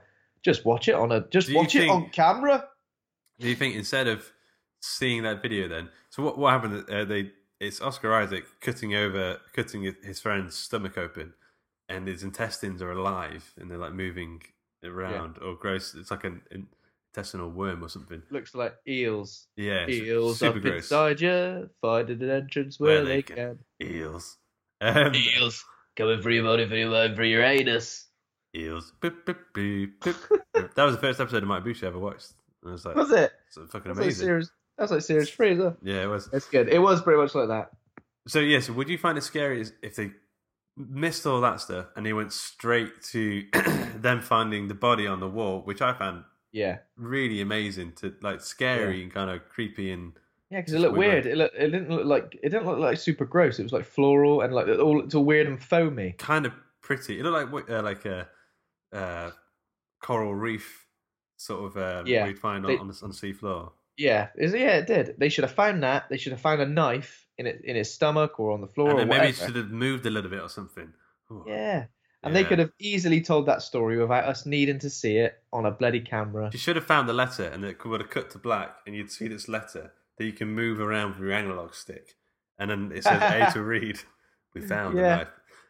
Just watch it on on camera. Do you think instead of seeing that video, then? So what happened? It's Oscar Isaac cutting his friend's stomach open, and his intestines are alive, and they're like moving around or gross. It's like an intestinal worm or something. Looks like eels. Yeah, eels super up gross. Inside you, finding an entrance where they can. Eels. Eels coming for your body, for your anus. Eels. Boop, boop, boop, boop. That was the first episode of Mike Bush I ever watched. I was like, was it? It's fucking amazing. That's like series 3, isn't it? Yeah, it was. It's good. It was pretty much like that. So so would you find it scary if they missed all that stuff and they went straight to them finding the body on the wall, which I found really amazing, to like scary and kind of creepy and because it looked weird. It didn't look like super gross. It was like floral and like it's all weird and foamy. Kind of pretty. It looked like a coral reef sort of where you'd find on the sea floor. Yeah, it did. They should have found that. They should have found a knife in his stomach or on the floor, and or maybe whatever. it should have moved a little bit or something. Ooh. Yeah. And they could have easily told that story without us needing to see it on a bloody camera. You should have found the letter, and it would have cut to black, and you'd see this letter that you can move around with your analog stick, and then it says A to read. We found the knife.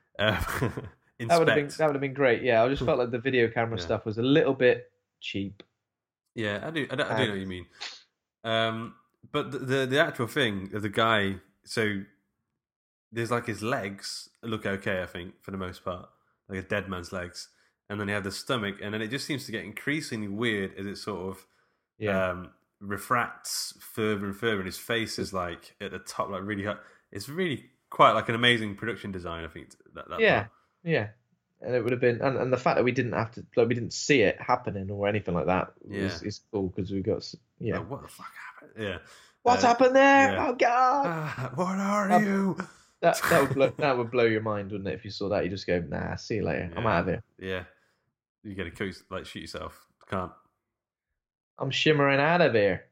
That would have been great. Yeah, I just felt like the video camera stuff was a little bit cheap. Yeah, I do know what you mean. But the actual thing of the guy, so there's like his legs look okay, I think, for the most part, like a dead man's legs, and then you have the stomach, and then it just seems to get increasingly weird as it sort of refracts further and further, and his face is like at the top, like really high. It's really quite like an amazing production design, I think. That part. And it would have been, and the fact that we didn't see it happening or anything like that is cool, because we got Oh, what the fuck happened? Yeah, what's happened there? Yeah. Oh God! What are you? That would blow your mind, wouldn't it? If you saw that, you just go, nah, see you later. I'm out of here. Yeah, you get to shoot yourself. Can't. I'm shimmering out of here.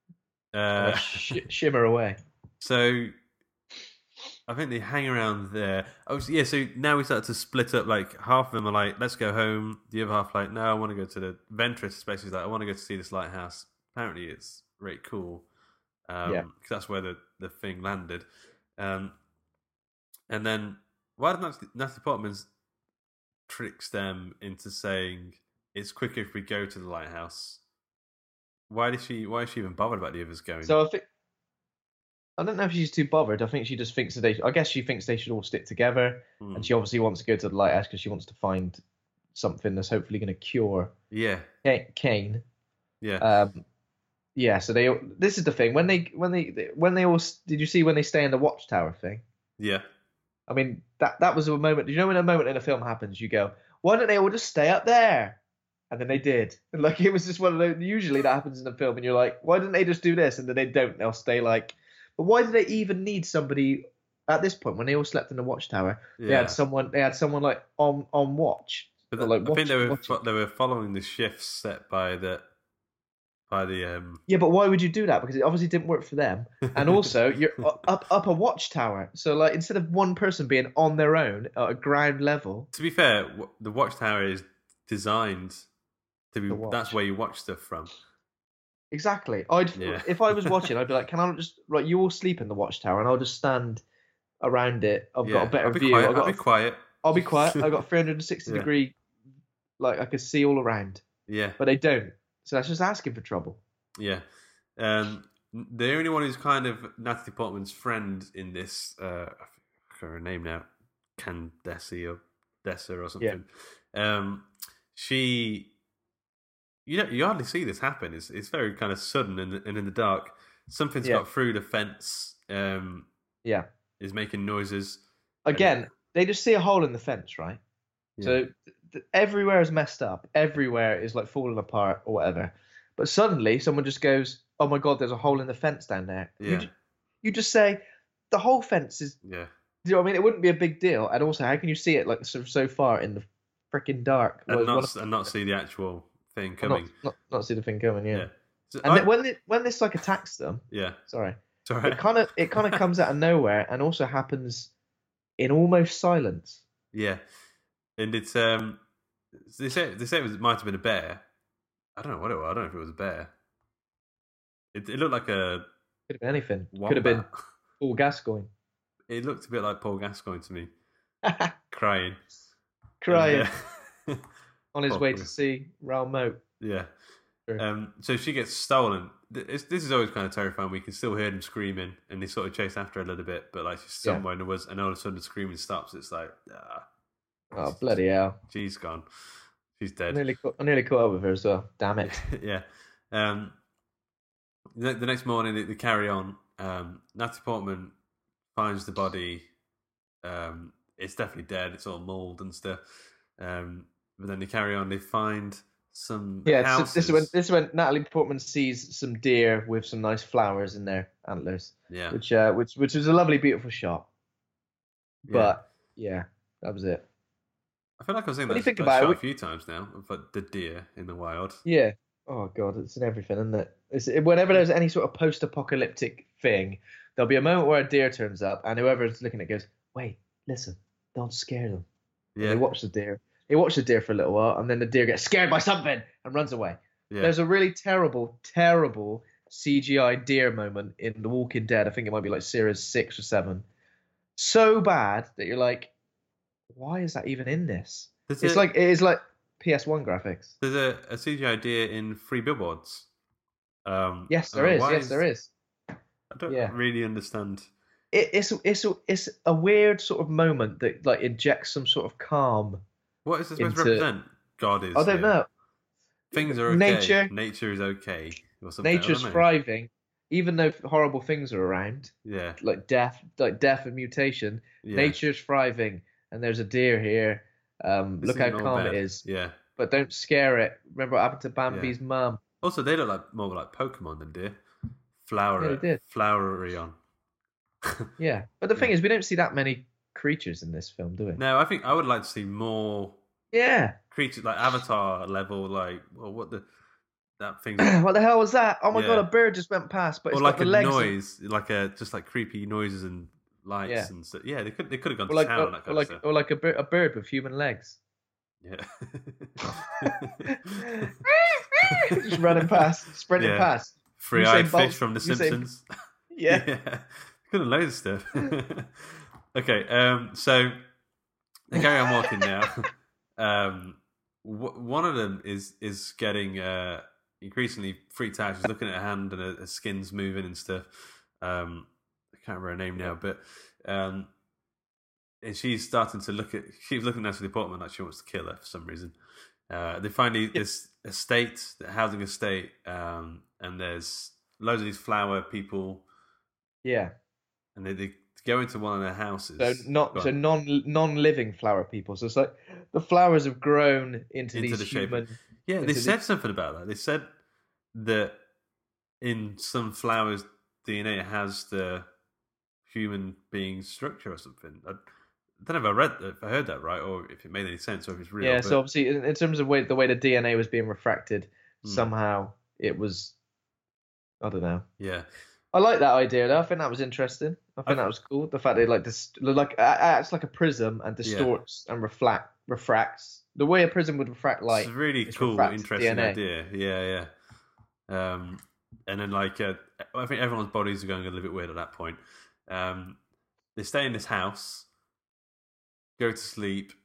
Shimmer away. So I think they hang around there. Oh, yeah. So now we start to split up. Like half of them are like, "Let's go home." The other half like, "No, I want to go to the Ventress." Especially like, "I want to go to see this lighthouse." Apparently, it's very cool. Because that's where the thing landed. And then why did Natalie Portman tricks them into saying it's quicker if we go to the lighthouse? Why is she even bothered about the others going? So I don't know if she's too bothered. I think she just thinks I guess she thinks they should all stick together, and she obviously wants to go to the lighthouse because she wants to find something that's hopefully going to cure Kane. Yeah. So this is the thing when they all, did you see when they stay in the watchtower thing? Yeah. I mean that was a moment. You know, when a moment in a film happens, you go, why don't they all just stay up there? And then they did. And like, it was just one of those. Usually that happens in a film, and you're like, why didn't they just do this? And then they don't. They'll stay like. But why did they even need somebody at this point when they all slept in the watchtower? Yeah. They had someone like on watch. But like I think they were following the shifts set by the. Yeah, but why would you do that? Because it obviously didn't work for them, and also you're up a watchtower. So like, instead of one person being on their own at a ground level. To be fair, the watchtower is designed to be. That's where you watch stuff from. Exactly. If I was watching, I'd be like, "Can I just you all sleep in the watchtower, and I'll just stand around it. I've got a better view. I'll be quiet. I'll be quiet. I've got 360 degree, like I can see all around. Yeah, but they don't. So that's just asking for trouble. Yeah. The only one who's kind of Natalie Portman's friend in this, I forget her name now, Candace or Dessa or something. Yeah. She, you hardly see this happen. It's very kind of sudden and in the dark. Something's got through the fence. Is making noises. Again, they just see a hole in the fence, right? Yeah. So everywhere is messed up. Everywhere is like falling apart or whatever. But suddenly someone just goes, "Oh my God, there's a hole in the fence down there." Yeah. You just say, the whole fence is... Yeah. Do you know what I mean? It wouldn't be a big deal. And also, how can you see it like so far in the freaking dark? And not see the actual thing coming. Not see the thing coming, yeah. So and when this like attacks them... Yeah. Sorry. It's all right. It kind of comes out of nowhere and also happens in almost silence. Yeah. And it's... They say it might have been a bear, I don't know what it was. I don't know if it was a bear. It looked like a... Could have been anything. Wombat. Could have been Paul Gascoigne. It looked a bit like Paul Gascoigne to me. Crying. Crying. And, on his way to see Raoul Moat. Yeah. Sure. So she gets stolen. This is always kind of terrifying. We can still hear them screaming, and they sort of chase after her a little bit, but like she's somewhere in the woods, and all of a sudden the screaming stops. It's like, oh bloody hell! She's gone. She's dead. I nearly caught up with her as well. Damn it! Yeah. The next morning they carry on. Natalie Portman finds the body. It's definitely dead. It's all mould and stuff. But then they carry on. They find some houses. So this is when Natalie Portman sees some deer with some nice flowers in their antlers. Yeah. Which was a lovely, beautiful shot. But yeah, that was it. I feel like I've seen that shot a few times now. Of the deer in the wild. Yeah. Oh god, it's in everything, isn't it? Whenever there's any sort of post-apocalyptic thing, there'll be a moment where a deer turns up, and whoever's looking at it goes, "Wait, listen, don't scare them." Yeah. And they watch the deer. They watch the deer for a little while, and then the deer gets scared by something and runs away. Yeah. There's a really terrible, terrible CGI deer moment in The Walking Dead. I think it might be like series 6 or 7. So bad that you're like, why is that even in this? It is like PS1 graphics. There's a CGI deer in 3 Billboards. Yes, there is. Yes, there is. I don't really understand. It's a weird sort of moment that like injects some sort of calm. What is it supposed to represent? God is. I don't know. Things are okay. Nature is okay. Nature's thriving, even though horrible things are around. Yeah. Like death and mutation. Yeah. Nature's thriving, and there's a deer here. Look how calm it is. Yeah. But don't scare it. Remember what happened to Bambi's mum. Also, they look more like Pokemon than deer. Flowery on. Yeah, but the thing is, we don't see that many creatures in this film, do we? No, I think I would like to see more. Yeah. Creatures like Avatar level, like that thing. What the hell was that? Oh my god, a bird just went past, but it's like got the legs. Noise, just like creepy noises and lights and stuff. Yeah, they could have gone to town. Or like a bird with human legs. Yeah. Just running past, sprinting past. Three-eyed fish from The Simpsons. Yeah. Could have loads of stuff. Okay, so they carry on walking now. One of them is getting increasingly freaked out. She's looking at her hand and her skin's moving and stuff. I can't remember her name now, but and she's starting to she's looking at Natalie Portman like she wants to kill her for some reason. They find this housing estate, and there's loads of these flower people. Yeah. And they go into one of their houses. So non-living flower people. So it's like the flowers have grown into these human. Yeah, they said something about that. They said that in some flowers' DNA it has the human being structure or something. I don't know if I heard that right, or if it made any sense, or if it's real. Yeah, so obviously in terms of the way the DNA was being refracted, somehow it was. I don't know. Yeah. I like that idea though. I think that was interesting. I think that was cool. The fact that it acts like a prism and distorts and refracts the way a prism would refract light. It's a really cool, interesting idea. Yeah. And then I think everyone's bodies are going a little bit weird at that point. They stay in this house, go to sleep,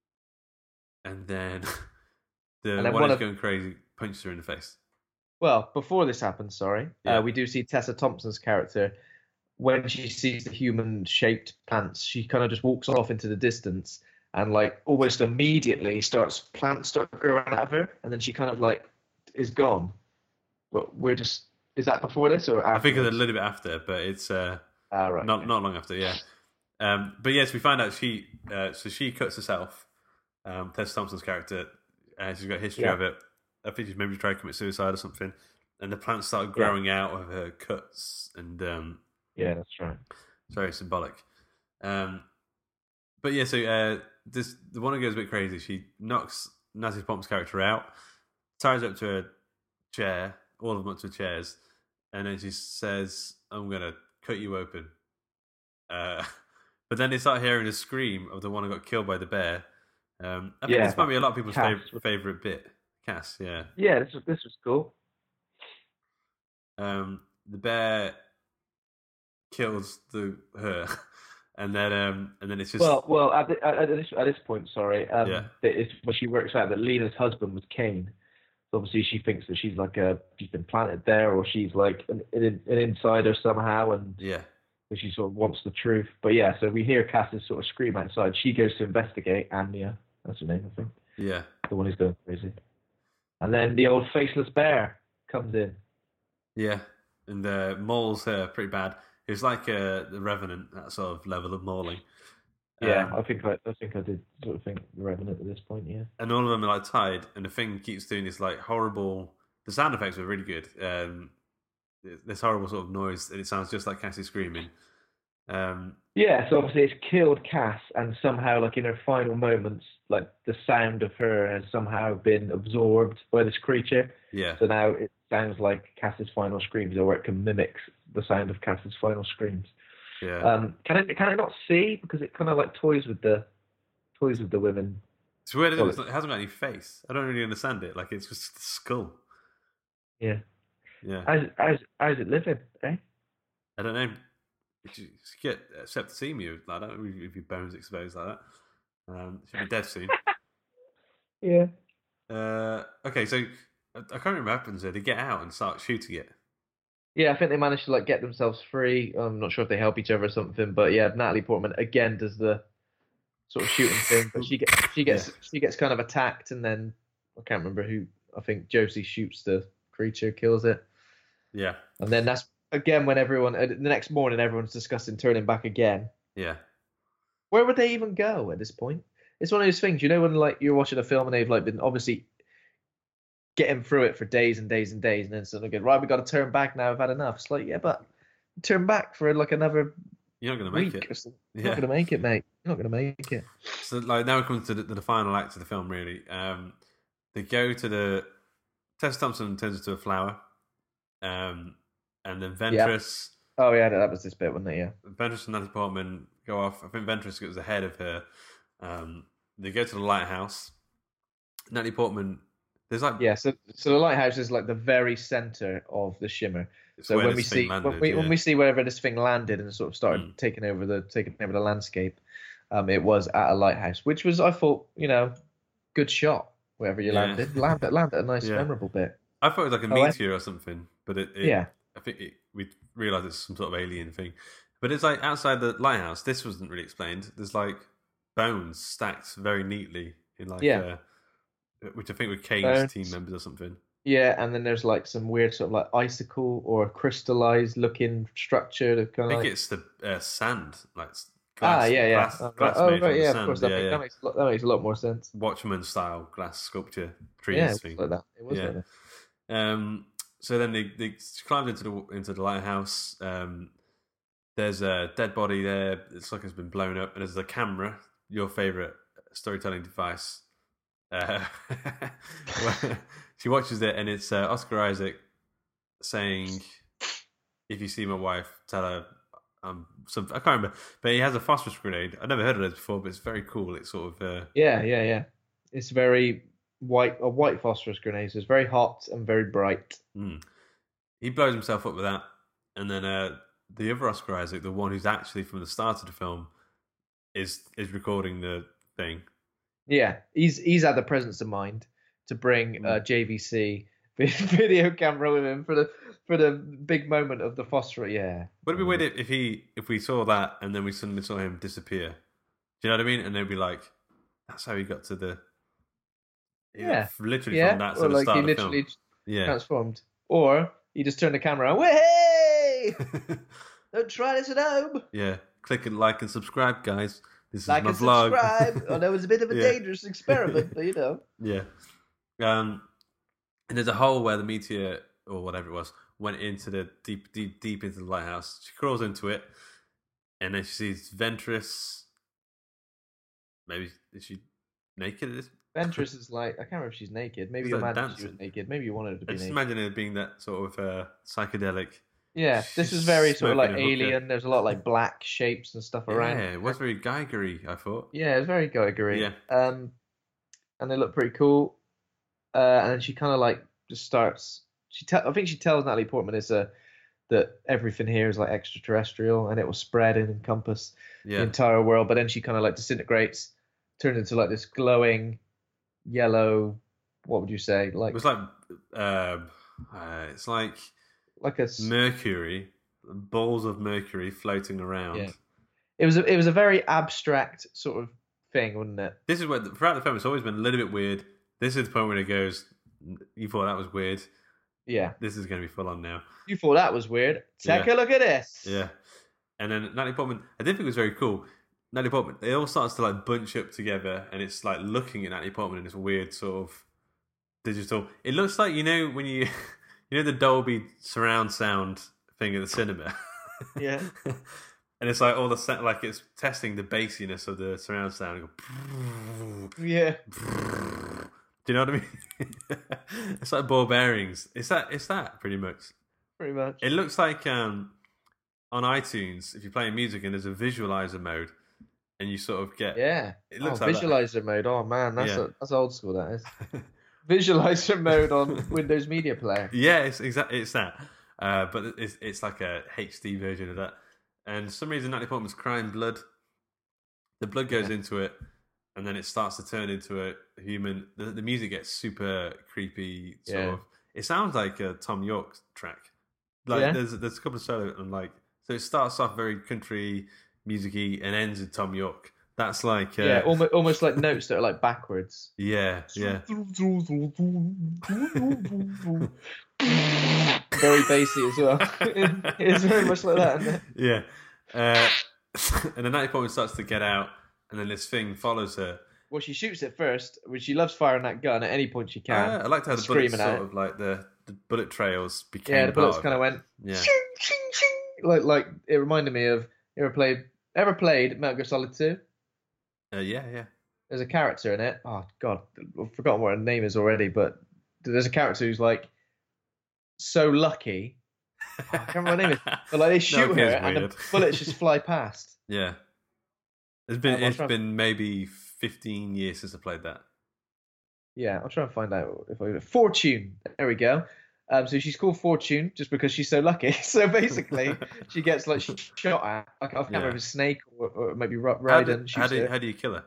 and then one is going crazy, punches her in the face. Well, before this happens, we do see Tessa Thompson's character. When she sees the human-shaped plants, she kind of just walks off into the distance and, like, almost immediately plants start growing out of her, and then she kind of, like, is gone. But is that before this or after? I think it's a little bit after, but it's not long after, yeah. But yes, we find out she cuts herself, Tessa Thompson's character, she's got a history of it. I think she's maybe tried to commit suicide or something, and the plants started growing out of her cuts, and yeah, that's right. It's very symbolic. But yeah, so the one who goes a bit crazy. She knocks Natalie Portman's character out, ties her up to a chair, all of them up to chairs, and then she says, "I'm gonna cut you open." But then they start hearing a scream of the one who got killed by the bear. I think this might be a lot of people's favorite bit. Cass, yeah. Yeah, this was cool. The bear kills her, and then it's just well at this point, sorry, it's when she works out that Lena's husband was Kane. So obviously, she thinks that she's like she's been planted there, or she's like an insider somehow, and she sort of wants the truth. But yeah, so we hear Cass's sort of scream outside. She goes to investigate. Anya, that's her name, I think. Yeah, the one who's going crazy. And then the old faceless bear comes in. Yeah, and mauls her pretty bad. It was like the Revenant, that sort of level of mauling. Yeah, I think I did sort of think the Revenant at this point. Yeah, and all of them are like tied, and the thing keeps doing this like horrible. The sound effects were really good. This horrible sort of noise, and it sounds just like Cassie screaming. Yeah, so obviously it's killed Cass, and somehow, like in her final moments, like the sound of her has somehow been absorbed by this creature. Yeah. So now it sounds like Cass's final screams, or it can mimic the sound of Cass's final screams. Yeah. Can I not see, because it kind of like toys with the women? It's weird. It hasn't got any face. I don't really understand it. Like it's just a skull. Yeah. Yeah. How's it living? Eh? I don't know. You get septicemia like that if your bones exposed like that. Should be dead soon. Yeah. Okay, so I can't remember what happens there. They get out and start shooting it. Yeah, I think they managed to like get themselves free. I'm not sure if they help each other or something, but yeah, Natalie Portman again does the sort of shooting thing, but she gets kind of attacked, and then I can't remember who. I think Josie shoots the creature, kills it. Yeah, and then that's again when everyone the next morning everyone's discussing turning back again. Yeah, where would they even go at this point? It's one of those things, you know, when like you're watching a film and they've like been obviously getting through it for days and days and days, and then suddenly go, right, we got to turn back now. I've had enough. It's like, yeah, but turn back for like another. You're not going to make it. You're not going to make it, mate. You're not going to make it. So like now it comes to the final act of the film. Really, they go to the Tessa Thompson turns into a flower, and then Ventress. Yeah. Oh yeah, that was this bit, wasn't it? Yeah. Ventress and Natalie Portman go off. I think Ventress goes ahead of her. They go to the lighthouse. Natalie Portman. There's like so the lighthouse is like the very center of the shimmer. So when we see when we see wherever this thing landed and sort of started taking over the landscape, it was at a lighthouse, which was, I thought, you know, good shot wherever you landed. Landed a nice memorable bit. I thought it was like a meteor or something, but I think we realised it's some sort of alien thing. But it's like outside the lighthouse. This wasn't really explained. There's like bones stacked very neatly in like which I think were Kane's team members or something. Yeah, and then there's like some weird sort of like icicle or crystallized looking structure. I think it's the sand, like glass. Glass oh, made right, yeah, from of course. sand. That makes a lot more sense. Watchman style glass sculpture trees. Yeah, thing. like that. It was like that. So then they climbed into the lighthouse. There's a dead body there. It's like it's been blown up, and there's the camera, your favorite storytelling device. She watches it, and it's Oscar Isaac saying, "If you see my wife, tell her I can't remember, but he has a phosphorus grenade. I've never heard of this before, but it's very cool. It's sort of yeah. It's very white, a white phosphorus grenade. So it's very hot and very bright. He blows himself up with that, and then the other Oscar Isaac, the one who's actually from the start of the film, is recording the thing. Yeah, he's had the presence of mind to bring JVC video camera with him for the big moment of the phosphorus. Yeah. Would it be weird if we saw that and then we suddenly saw him disappear? Do you know what I mean? And they'd be like, "That's how he got to the." Literally from that to the start of the film. He literally transformed, or he just turned the camera on. Hey! Don't try this at home. Yeah, click and like and subscribe, guys. This like is my vlog. Subscribe. I know it's a bit of a dangerous experiment, but you know. Yeah. And there's a hole where the meteor or whatever it was went into the deep into the lighthouse. She crawls into it, and then she sees Ventress. Maybe is she naked? Ventress is like, I can't remember if she's naked. Maybe you imagined she was naked. Maybe you wanted her to be naked. I just imagine it being that sort of psychedelic. Yeah, this is very sort of like Alien. There's a lot of like black shapes and stuff around. Yeah, it was very Geiger-y, I thought. Yeah, it was very Geiger-y. Yeah. And they look pretty cool. and then she kind of like just starts. I think she tells Natalie Portman that everything here is like extraterrestrial and it will spread and encompass the entire world. But then she kind of like disintegrates, turns into like this glowing yellow. What would you say? Like it's like it's like a mercury, balls of mercury floating around. Yeah. It was a very abstract sort of thing, wasn't it? This is where throughout the film it's always been a little bit weird. This is the point where it goes, you thought that was weird. Yeah. This is going to be full on now. You thought that was weird. Take a look at this. Yeah. And then Natalie Portman, I did think it was very cool. Natalie Portman, it all starts to like bunch up together, and it's like looking at Natalie Portman in this weird sort of digital. It looks like, when you the Dolby surround sound thing at the cinema. Yeah. And it's like all the like it's testing the bassiness of the surround sound. Yeah. Do you know what I mean? It's like ball bearings. It's that pretty much. Pretty much. It looks like on iTunes, if you're playing music and there's a visualizer mode, and you sort of get it looks like visualizer mode. Oh man, that's old school. That is visualizer mode on Windows Media Player. Yeah, it's that. But it's like a HD version of that. And for some reason, Natalie Portman's crying blood. The blood goes into it, and then it starts to turn into a human. The music gets super creepy. Sort of. It sounds like a Tom York track. Like there's a couple of solo and like so it starts off very country musicy and ends with Tom York. That's like almost like notes that are like backwards. Yeah. Very bassy as well. It's very much like that, isn't it? Yeah. And then Natalie Portman starts to get out, and then this thing follows her. Well, she shoots it first, which she loves firing that gun at any point she can. I liked how the bullets sort of like the bullet trails became. Yeah, the bullets kind of went. Yeah. Ching, ching, ching. Like it reminded me of ever played Metal Gear Solid 2? Yeah. There's a character in it. Oh God, I've forgotten what her name is already. But there's a character who's like so lucky. I can't remember what her name is. But like they shoot her and the bullets just fly past. Yeah. It's been maybe 15 years since I played that. Yeah, I'll try and find out if I Fortune. There we go. So she's called Fortune just because she's so lucky. So basically, she gets like shot at. I can't remember if it's Snake or maybe Raiden. How do you kill her?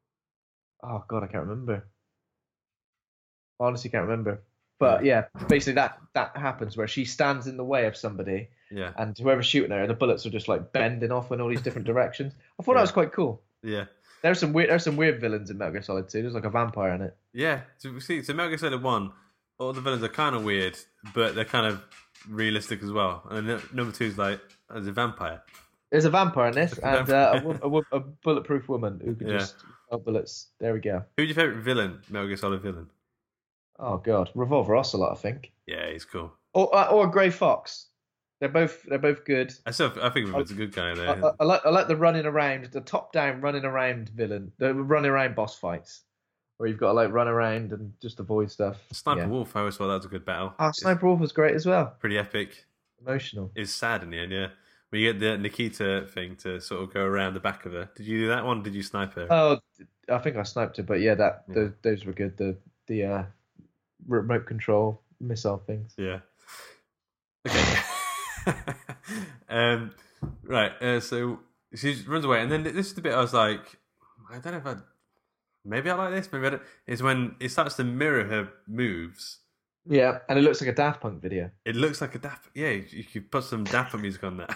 Oh God, I can't remember. Honestly, can't remember. But yeah, basically that happens where she stands in the way of somebody. Yeah. And whoever's shooting her, the bullets are just like bending off in all these different directions. I thought that was quite cool. Yeah. There's some weird villains in Metal Gear Solid 2. There's like a vampire in it. Yeah. So Metal Gear Solid 1, all the villains are kind of weird, but they're kind of realistic as well. And then number 2 is like, there's a vampire. There's a vampire in this, and a bulletproof woman who can just help bullets. There we go. Who's your favourite villain, Metal Gear Solid villain? Oh God, Revolver Ocelot, I think. Yeah, he's cool. Or Grey Fox. They're both good. I think of him as a good guy there. I like the running around, the top down running around villain, the running around boss fights, where you've got to like run around and just avoid stuff. Sniper Wolf, I always thought that was a good battle. Sniper Wolf was great as well. Pretty epic. Emotional. It's sad in the end, yeah. When you get the Nikita thing to sort of go around the back of her. Did you do that one? Did you snipe her? Oh, I think I sniped her, but those were good. The remote control missile things. Yeah. Okay. Right. So she runs away, and then this is the bit I was like, I don't know if maybe I like this. Maybe I don't. Is when it starts to mirror her moves. Yeah, and it looks like a Daft Punk video. It looks like a Daft. Yeah, you could put some Daft Punk music on that.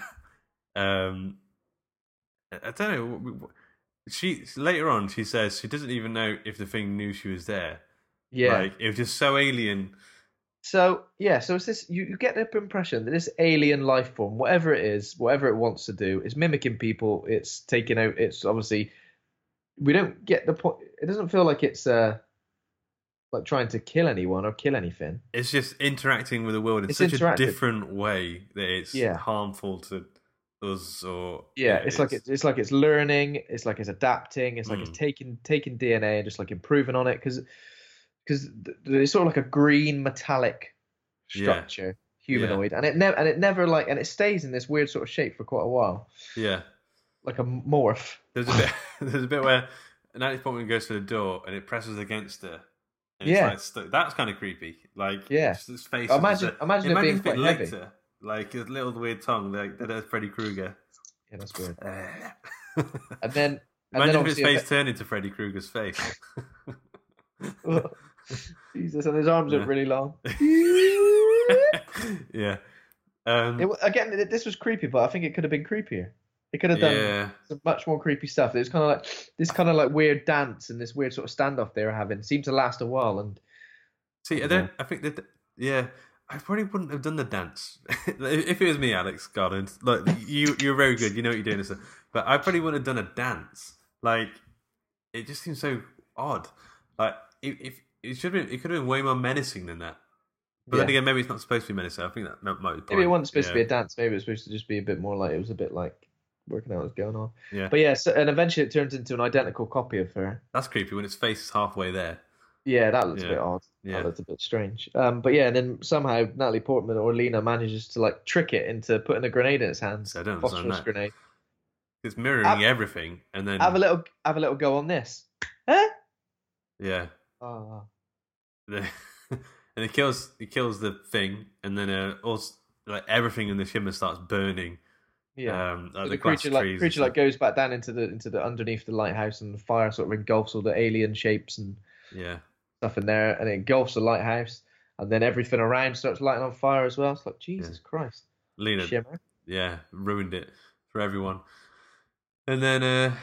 I don't know. She later on she says she doesn't even know if the thing knew she was there. Yeah, like it was just so alien. So it's this. You get the impression that this alien life form, whatever it is, whatever it wants to do, is mimicking people. It's taking out. It's obviously we don't get the point. It doesn't feel like it's like trying to kill anyone or kill anything. It's just interacting with the world in such a different way that it's harmful to us. Or it's like it's learning. It's like it's adapting. It's like it's taking DNA and just like improving on it because it's sort of like a green metallic structure, humanoid, and it never like, and it stays in this weird sort of shape for quite a while. Yeah, like a morph. There's a bit where Natalie Portman goes to the door and it presses against her, And it's like that's kind of creepy. Like, just his face. Imagine it being quite heavy. Lecter, like a little weird tongue, like that is Freddy Krueger. Yeah, that's weird. and then imagine if his face turned into Freddy Krueger's face. Jesus, and his arms look really long. Yeah. Again, this was creepy, but I think it could have been creepier. It could have done some much more creepy stuff. It was kind of like this kind of like weird dance and this weird sort of standoff they were having seemed to last a while. And see, I think that I probably wouldn't have done the dance if it was me, Alex Garland. Like you're very good. You know what you're doing, and stuff. But I probably wouldn't have done a dance. Like it just seems so odd. Like if it should have been, it could have been way more menacing than that. But then again, maybe it's not supposed to be menacing. I think that might be. Maybe it wasn't supposed to be a dance. Maybe it was supposed to just be a bit more like it was a bit like working out what's going on. Yeah. But and eventually it turns into an identical copy of her. That's creepy when its face is halfway there. Yeah, that looks a bit odd. Yeah. That looks a bit strange. But yeah, and then somehow Natalie Portman or Lena manages to like trick it into putting a grenade in its hands. I don't understand that. Grenade. It's mirroring everything, and then have a little go on this. Huh? Yeah. Oh. And it kills the thing, and then also like everything in the shimmer starts burning. Yeah, like the creature goes back down into the underneath the lighthouse, and the fire sort of engulfs all the alien shapes and stuff in there, and it engulfs the lighthouse, and then everything around starts lighting on fire as well. It's like Jesus Christ, Lena, shimmer. Ruined it for everyone. And then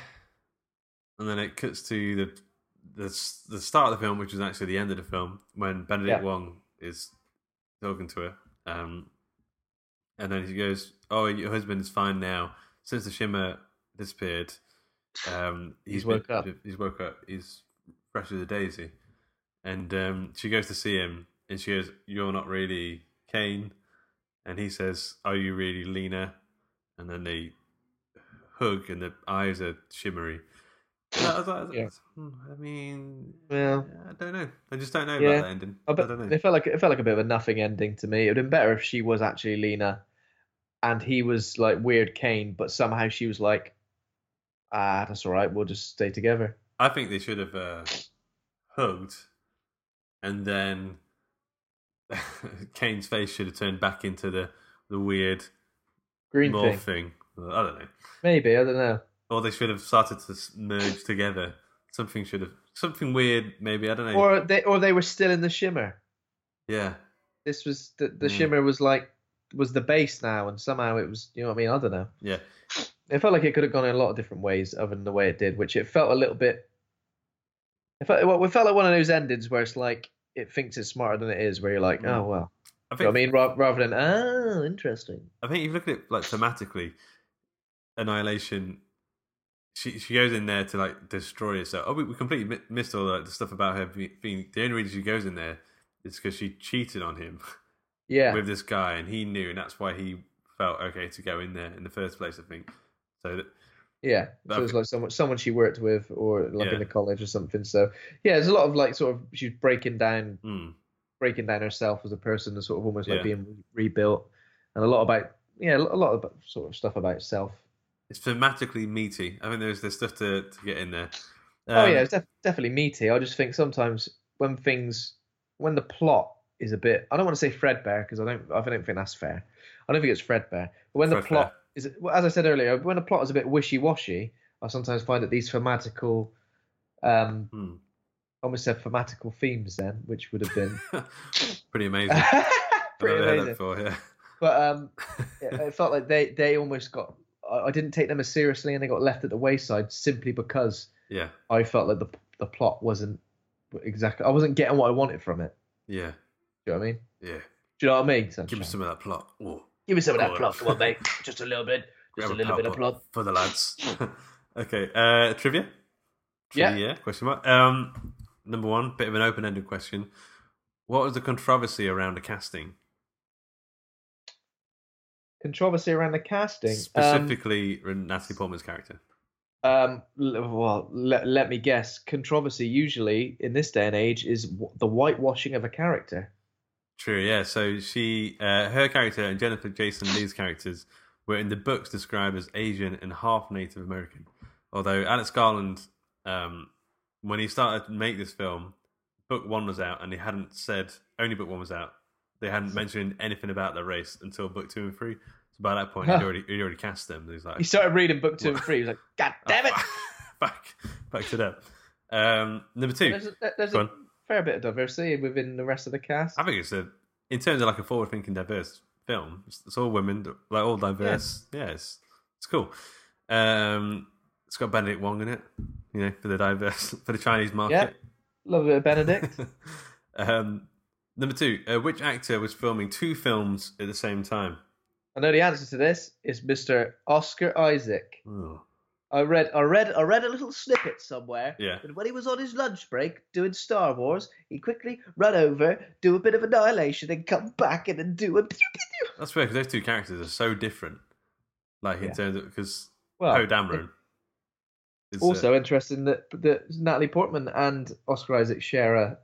it cuts to the start of the film, which is actually the end of the film, when Benedict Wong is talking to her. And then he goes, "Oh, your husband is fine now. Since the shimmer disappeared, he's woke up. He's woke up. He's fresh as a daisy." And she goes to see him, and she goes, "You're not really Kane." And he says, "Are you really Lena?" And then they hug, and the eyes are shimmery. I mean, I don't know. I just don't know about that ending. I don't know. It felt like a bit of a nothing ending to me. It would have been better if she was actually Lena, and he was like weird Kane, but somehow she was like, that's all right. We'll just stay together. I think they should have hugged, and then Kane's face should have turned back into the weird green thing. I don't know. Maybe, I don't know. Or they should have started to merge together. Something weird, maybe, I don't know. Or they were still in the shimmer. Yeah. This was the shimmer was the base now, and somehow it was, you know what I mean? I don't know. Yeah. It felt like it could have gone in a lot of different ways other than the way it did, which it felt a little bit. It felt like one of those endings where it's like it thinks it's smarter than it is, where you're like, oh well. I mean, rather than interesting. I think if you look at it like thematically, Annihilation. She goes in there to like destroy herself. Oh, we completely missed all the stuff about her being. The only reason she goes in there is because she cheated on him. Yeah. With this guy, and he knew, and that's why he felt okay to go in there in the first place. I think. So it was like someone she worked with, or like in the college or something. So yeah, there's a lot of like sort of she's breaking down herself as a person, and sort of almost like being rebuilt, and a lot of sort of stuff about self. It's thematically meaty. I think there's stuff to get in there. It's definitely meaty. I just think sometimes when the plot is a bit, I don't want to say threadbare because I don't think that's fair. I don't think it's threadbare. But when the plot is, as I said earlier, when the plot is a bit wishy-washy, I sometimes find that these thematical, almost said thematical themes then, which would have been pretty amazing. Pretty amazing. Heard that before, yeah. But it felt like they almost got. I didn't take them as seriously, and they got left at the wayside simply because I felt like the plot wasn't exactly. I wasn't getting what I wanted from it. Yeah. Do you know what I mean? Yeah. Do you know what I mean? Sunshine? Give me some of that plot. Ooh. Give me some of that plot. Come on, mate. Just a little bit. Just a little bit of plot for the lads. Okay. Trivia. Yeah. Question mark. Number one, bit of an open-ended question. What was the controversy around the casting? Controversy around the casting, specifically Natalie Portman's character. Well, let me guess. Controversy usually in this day and age is the whitewashing of a character. True, yeah. So her character and Jennifer Jason Leigh's characters were in the books described as Asian and half Native American. Although Alex Garland, when he started to make this film, book 1 was out and they hadn't said only book 1 was out. They hadn't mentioned anything about the race until book 2 and 3. So by that point, he'd already cast them. He's like, he started reading book 2 and 3. He was like, God damn it! back to them. Number 2. There's a fair bit of diversity within the rest of the cast. I think it's in terms of like a forward-thinking, diverse film. It's all women, like all diverse. Yeah, it's cool. It's got Benedict Wong in it, for the Chinese market. Yeah, love a bit of Benedict. Number 2, which actor was filming 2 films at the same time? I know the answer to this is Mr. Oscar Isaac. Oh. I read a little snippet somewhere. Yeah. That when he was on his lunch break doing Star Wars, he quickly run over, do a bit of Annihilation, and come back and then do a. That's fair because those 2 characters are so different. Like in terms of because Poe Dameron. Also interesting that Natalie Portman and Oscar Isaac share a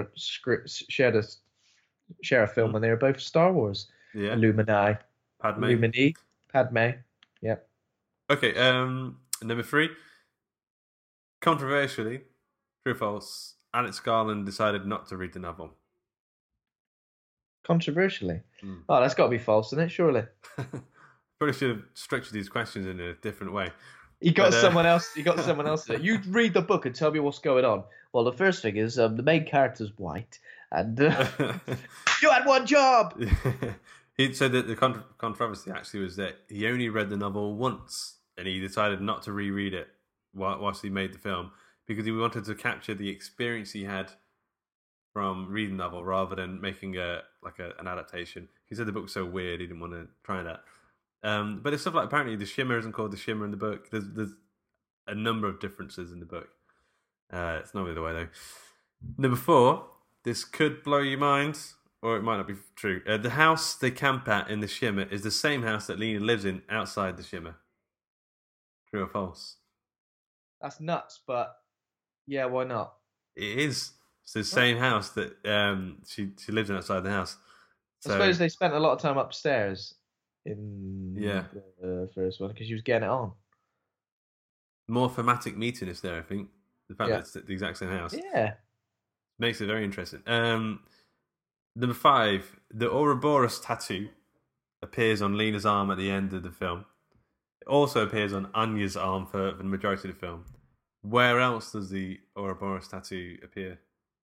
film when they were both Star Wars. Yeah. Illumini. Padme. Yeah. Okay. Number 3. Controversially, true or false? Alex Garland decided not to read the novel. Controversially. Oh, that's got to be false, isn't it? Surely. Probably should have structured these questions in a different way. You got someone else. You got someone else. You read the book and tell me what's going on. Well, the first thing is the main character's white, and you had one job. He said that the controversy actually was that he only read the novel once, and he decided not to reread it whilst he made the film because he wanted to capture the experience he had from reading the novel rather than making an adaptation. He said the book was so weird he didn't want to try that. But there's stuff like apparently the Shimmer isn't called the Shimmer in the book. There's a number of differences in the book. It's not really the way though. Number 4, this could blow your mind, or it might not be true. The house they camp at in the Shimmer is the same house that Lena lives in outside the Shimmer. True or false? That's nuts, but yeah, why not? It is. It's the same house that she lives in outside the house. So, I suppose they spent a lot of time upstairs in the first one because she was getting it on. More thematic meatiness there, I think. The fact that it's the exact same house. Yeah. Makes it very interesting. Number 5, the Ouroboros tattoo appears on Lena's arm at the end of the film. It also appears on Anya's arm for the majority of the film. Where else does the Ouroboros tattoo appear?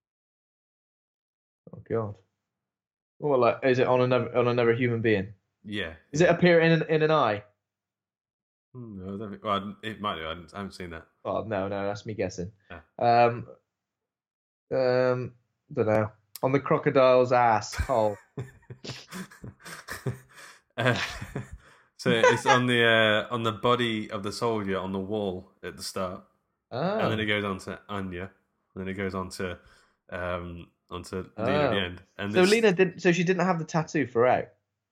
Oh God! Well, like, is it on another human being? Yeah. Does it appear in an eye? No, I don't think, well, it might do. I haven't seen that. Oh no, that's me guessing. Yeah. Don't know. On the crocodile's ass hole. So it's on the body of the soldier on the wall at the start, and then it goes on to Anya, and then it goes on to Lena at the end. And so Lena didn't. So she didn't have the tattoo throughout.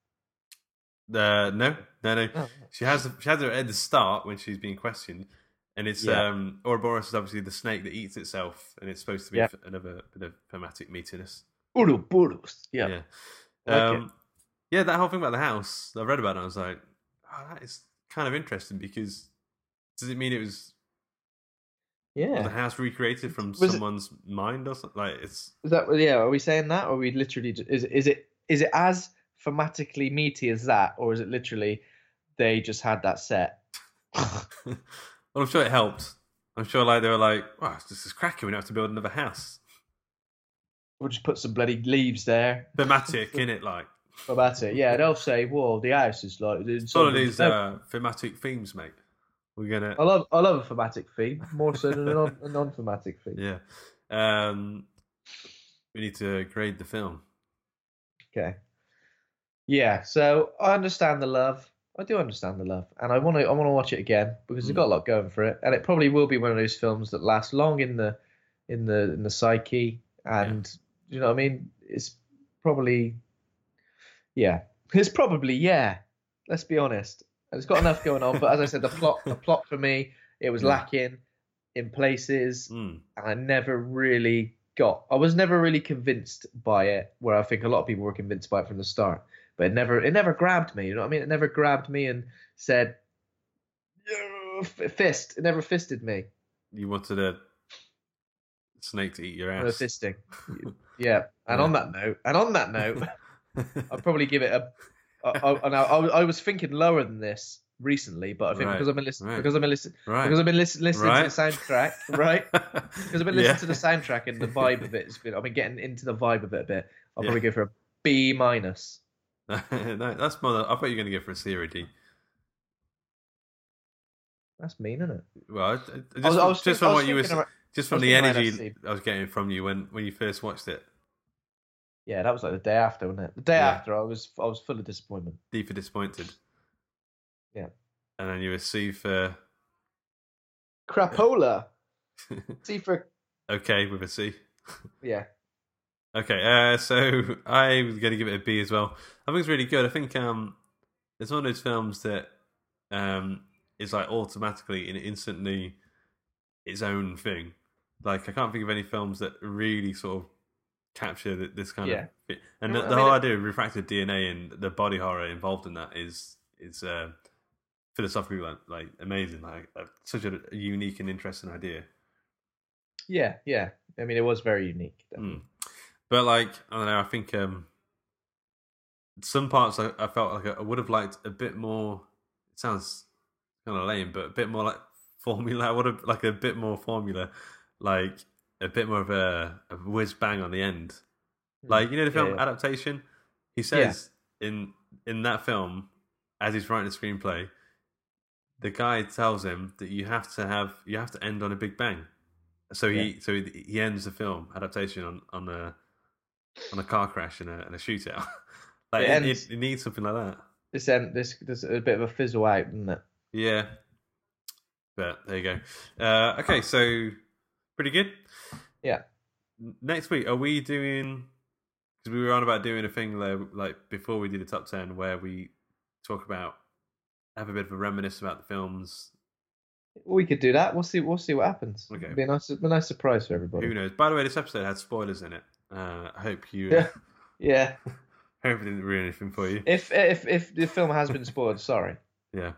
No. Oh. She has it at the start when she's being questioned, and it's Ouroboros is obviously the snake that eats itself, and it's supposed to be another bit of thematic meatiness. Ouroboros. Yeah. Okay. Yeah, that whole thing about the house, I read about it and I was like, oh, that is kind of interesting because does it mean it was the house recreated from someone's mind or something? Like is that are we saying that, or are we literally is it as thematically meaty as that, or is it literally they just had that set? Well, I'm sure it helped. I'm sure like they were like, wow, this is cracking, we don't have to build another house. We'll just put some bloody leaves there. Thematic in it, like. Thematic, yeah. They'll say, "Well, the house is like." It's one of these thematic themes, mate. We're gonna. I love a thematic theme more so than a non-thematic theme. Yeah. We need to grade the film. Okay. Yeah. So I understand the love. I do understand the love, and I want to watch it again because it's got a lot going for it, and it probably will be one of those films that lasts long in the psyche, and you know what I mean. It's probably. Yeah, it's probably Let's be honest. It's got enough going on, but as I said, the plot for me, it was lacking in places, and I was never really convinced by it. Where I think a lot of people were convinced by it from the start, but it never grabbed me. You know what I mean? It never grabbed me and said, "Fist." It never fisted me. You wanted snake to eat your A ass. fisting. Yeah. And on that note, I'd probably give it a. I was thinking lower than this recently, but I think because I've been listening to the soundtrack, right? Because I've been listening to the soundtrack and the vibe of it. I've been getting into the vibe of it a bit. I'll probably go for a B-. No, that's more. I thought you were going to go for a C or a D. That's mean, isn't it? Well, just from the energy I was getting from you when you first watched it. Yeah, that was like the day after, wasn't it? The day after, I was full of disappointment. D for disappointed. Yeah. And then you were C for crapola. C for okay with a C. Yeah. Okay, so I was going to give it a B as well. I think it's really good. I think it's one of those films that is like automatically and instantly its own thing. Like I can't think of any films that really sort of capture this kind of bit. And the whole idea of refracted DNA and the body horror involved in that is philosophically like amazing, like such a unique and interesting idea. Yeah. I mean, it was very unique. But like I don't know, I think some parts I felt like I would have liked a bit more. It sounds kind of lame, but a bit more like formula. I would have like a bit more formula, like a bit more of a whiz bang on the end. Like, you know, the film Adaptation? He says in that film, as he's writing the screenplay, the guy tells him that you have to end on a big bang. So he ends the film Adaptation on a car crash and a shootout. Like it needs something like that. There's a bit of a fizzle out, isn't it? Yeah. But there you go. Okay, so pretty good. Yeah. Next week, are we doing? Because we were on about doing a thing like before we do the top 10, where we have a bit of a reminisce about the films. We could do that. We'll see what happens. Okay. It'll be a nice surprise for everybody. Who knows? By the way, this episode had spoilers in it. I hope you. Yeah. Hope it didn't ruin anything for you. If the film has been spoiled, sorry. Yeah.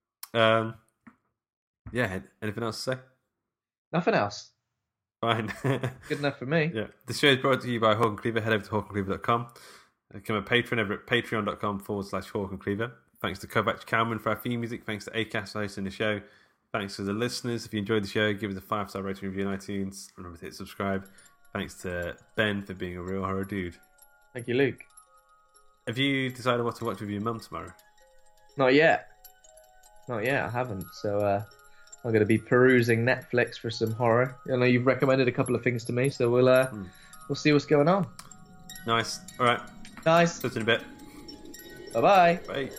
Yeah. Anything else to say? Nothing else. Fine. Good enough for me. Yeah. The show is brought to you by Hawk and Cleaver. Head over to hawkandcleaver.com. Become a patron over at patreon.com/Hawk and Cleaver. Thanks to Kovac Kalman for our theme music. Thanks to Acast for hosting the show. Thanks to the listeners. If you enjoyed the show, give us a 5-star rating review on iTunes. Remember to hit subscribe. Thanks to Ben for being a real horror dude. Thank you, Luke. Have you decided what to watch with your mum tomorrow? Not yet. I haven't. So I'm going to be perusing Netflix for some horror. I know you've recommended a couple of things to me, so we'll see what's going on. Nice. All right. Nice. Talk to you in a bit. Bye-bye. Bye.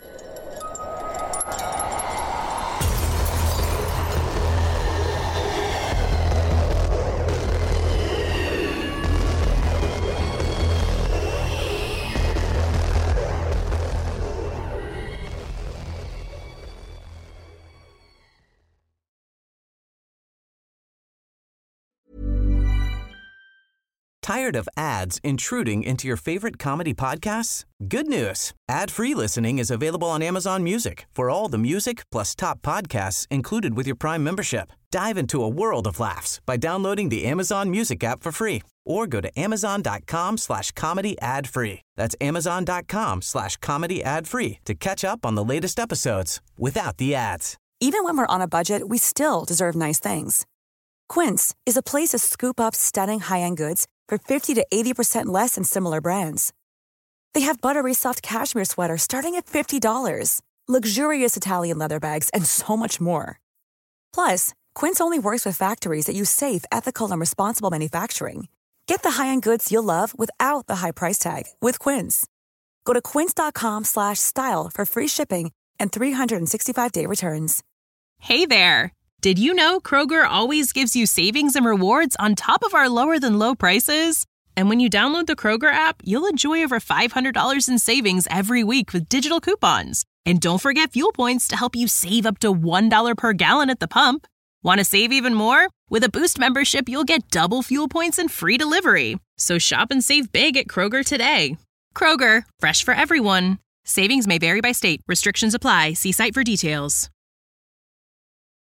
Tired of ads intruding into your favorite comedy podcasts? Good news. Ad-free listening is available on Amazon Music for all the music plus top podcasts included with your Prime membership. Dive into a world of laughs by downloading the Amazon Music app for free or go to amazon.com/comedy ad-free. That's amazon.com/comedy ad-free to catch up on the latest episodes without the ads. Even when we're on a budget, we still deserve nice things. Quince is a place to scoop up stunning high-end goods for 50 to 80% less than similar brands. They have buttery soft cashmere sweaters starting at $50, luxurious Italian leather bags, and so much more. Plus, Quince only works with factories that use safe, ethical, and responsible manufacturing. Get the high-end goods you'll love without the high price tag with Quince. Go to quince.com/style for free shipping and 365-day returns. Hey there. Did you know Kroger always gives you savings and rewards on top of our lower-than-low prices? And when you download the Kroger app, you'll enjoy over $500 in savings every week with digital coupons. And don't forget fuel points to help you save up to $1 per gallon at the pump. Want to save even more? With a Boost membership, you'll get double fuel points and free delivery. So shop and save big at Kroger today. Kroger, fresh for everyone. Savings may vary by state. Restrictions apply. See site for details.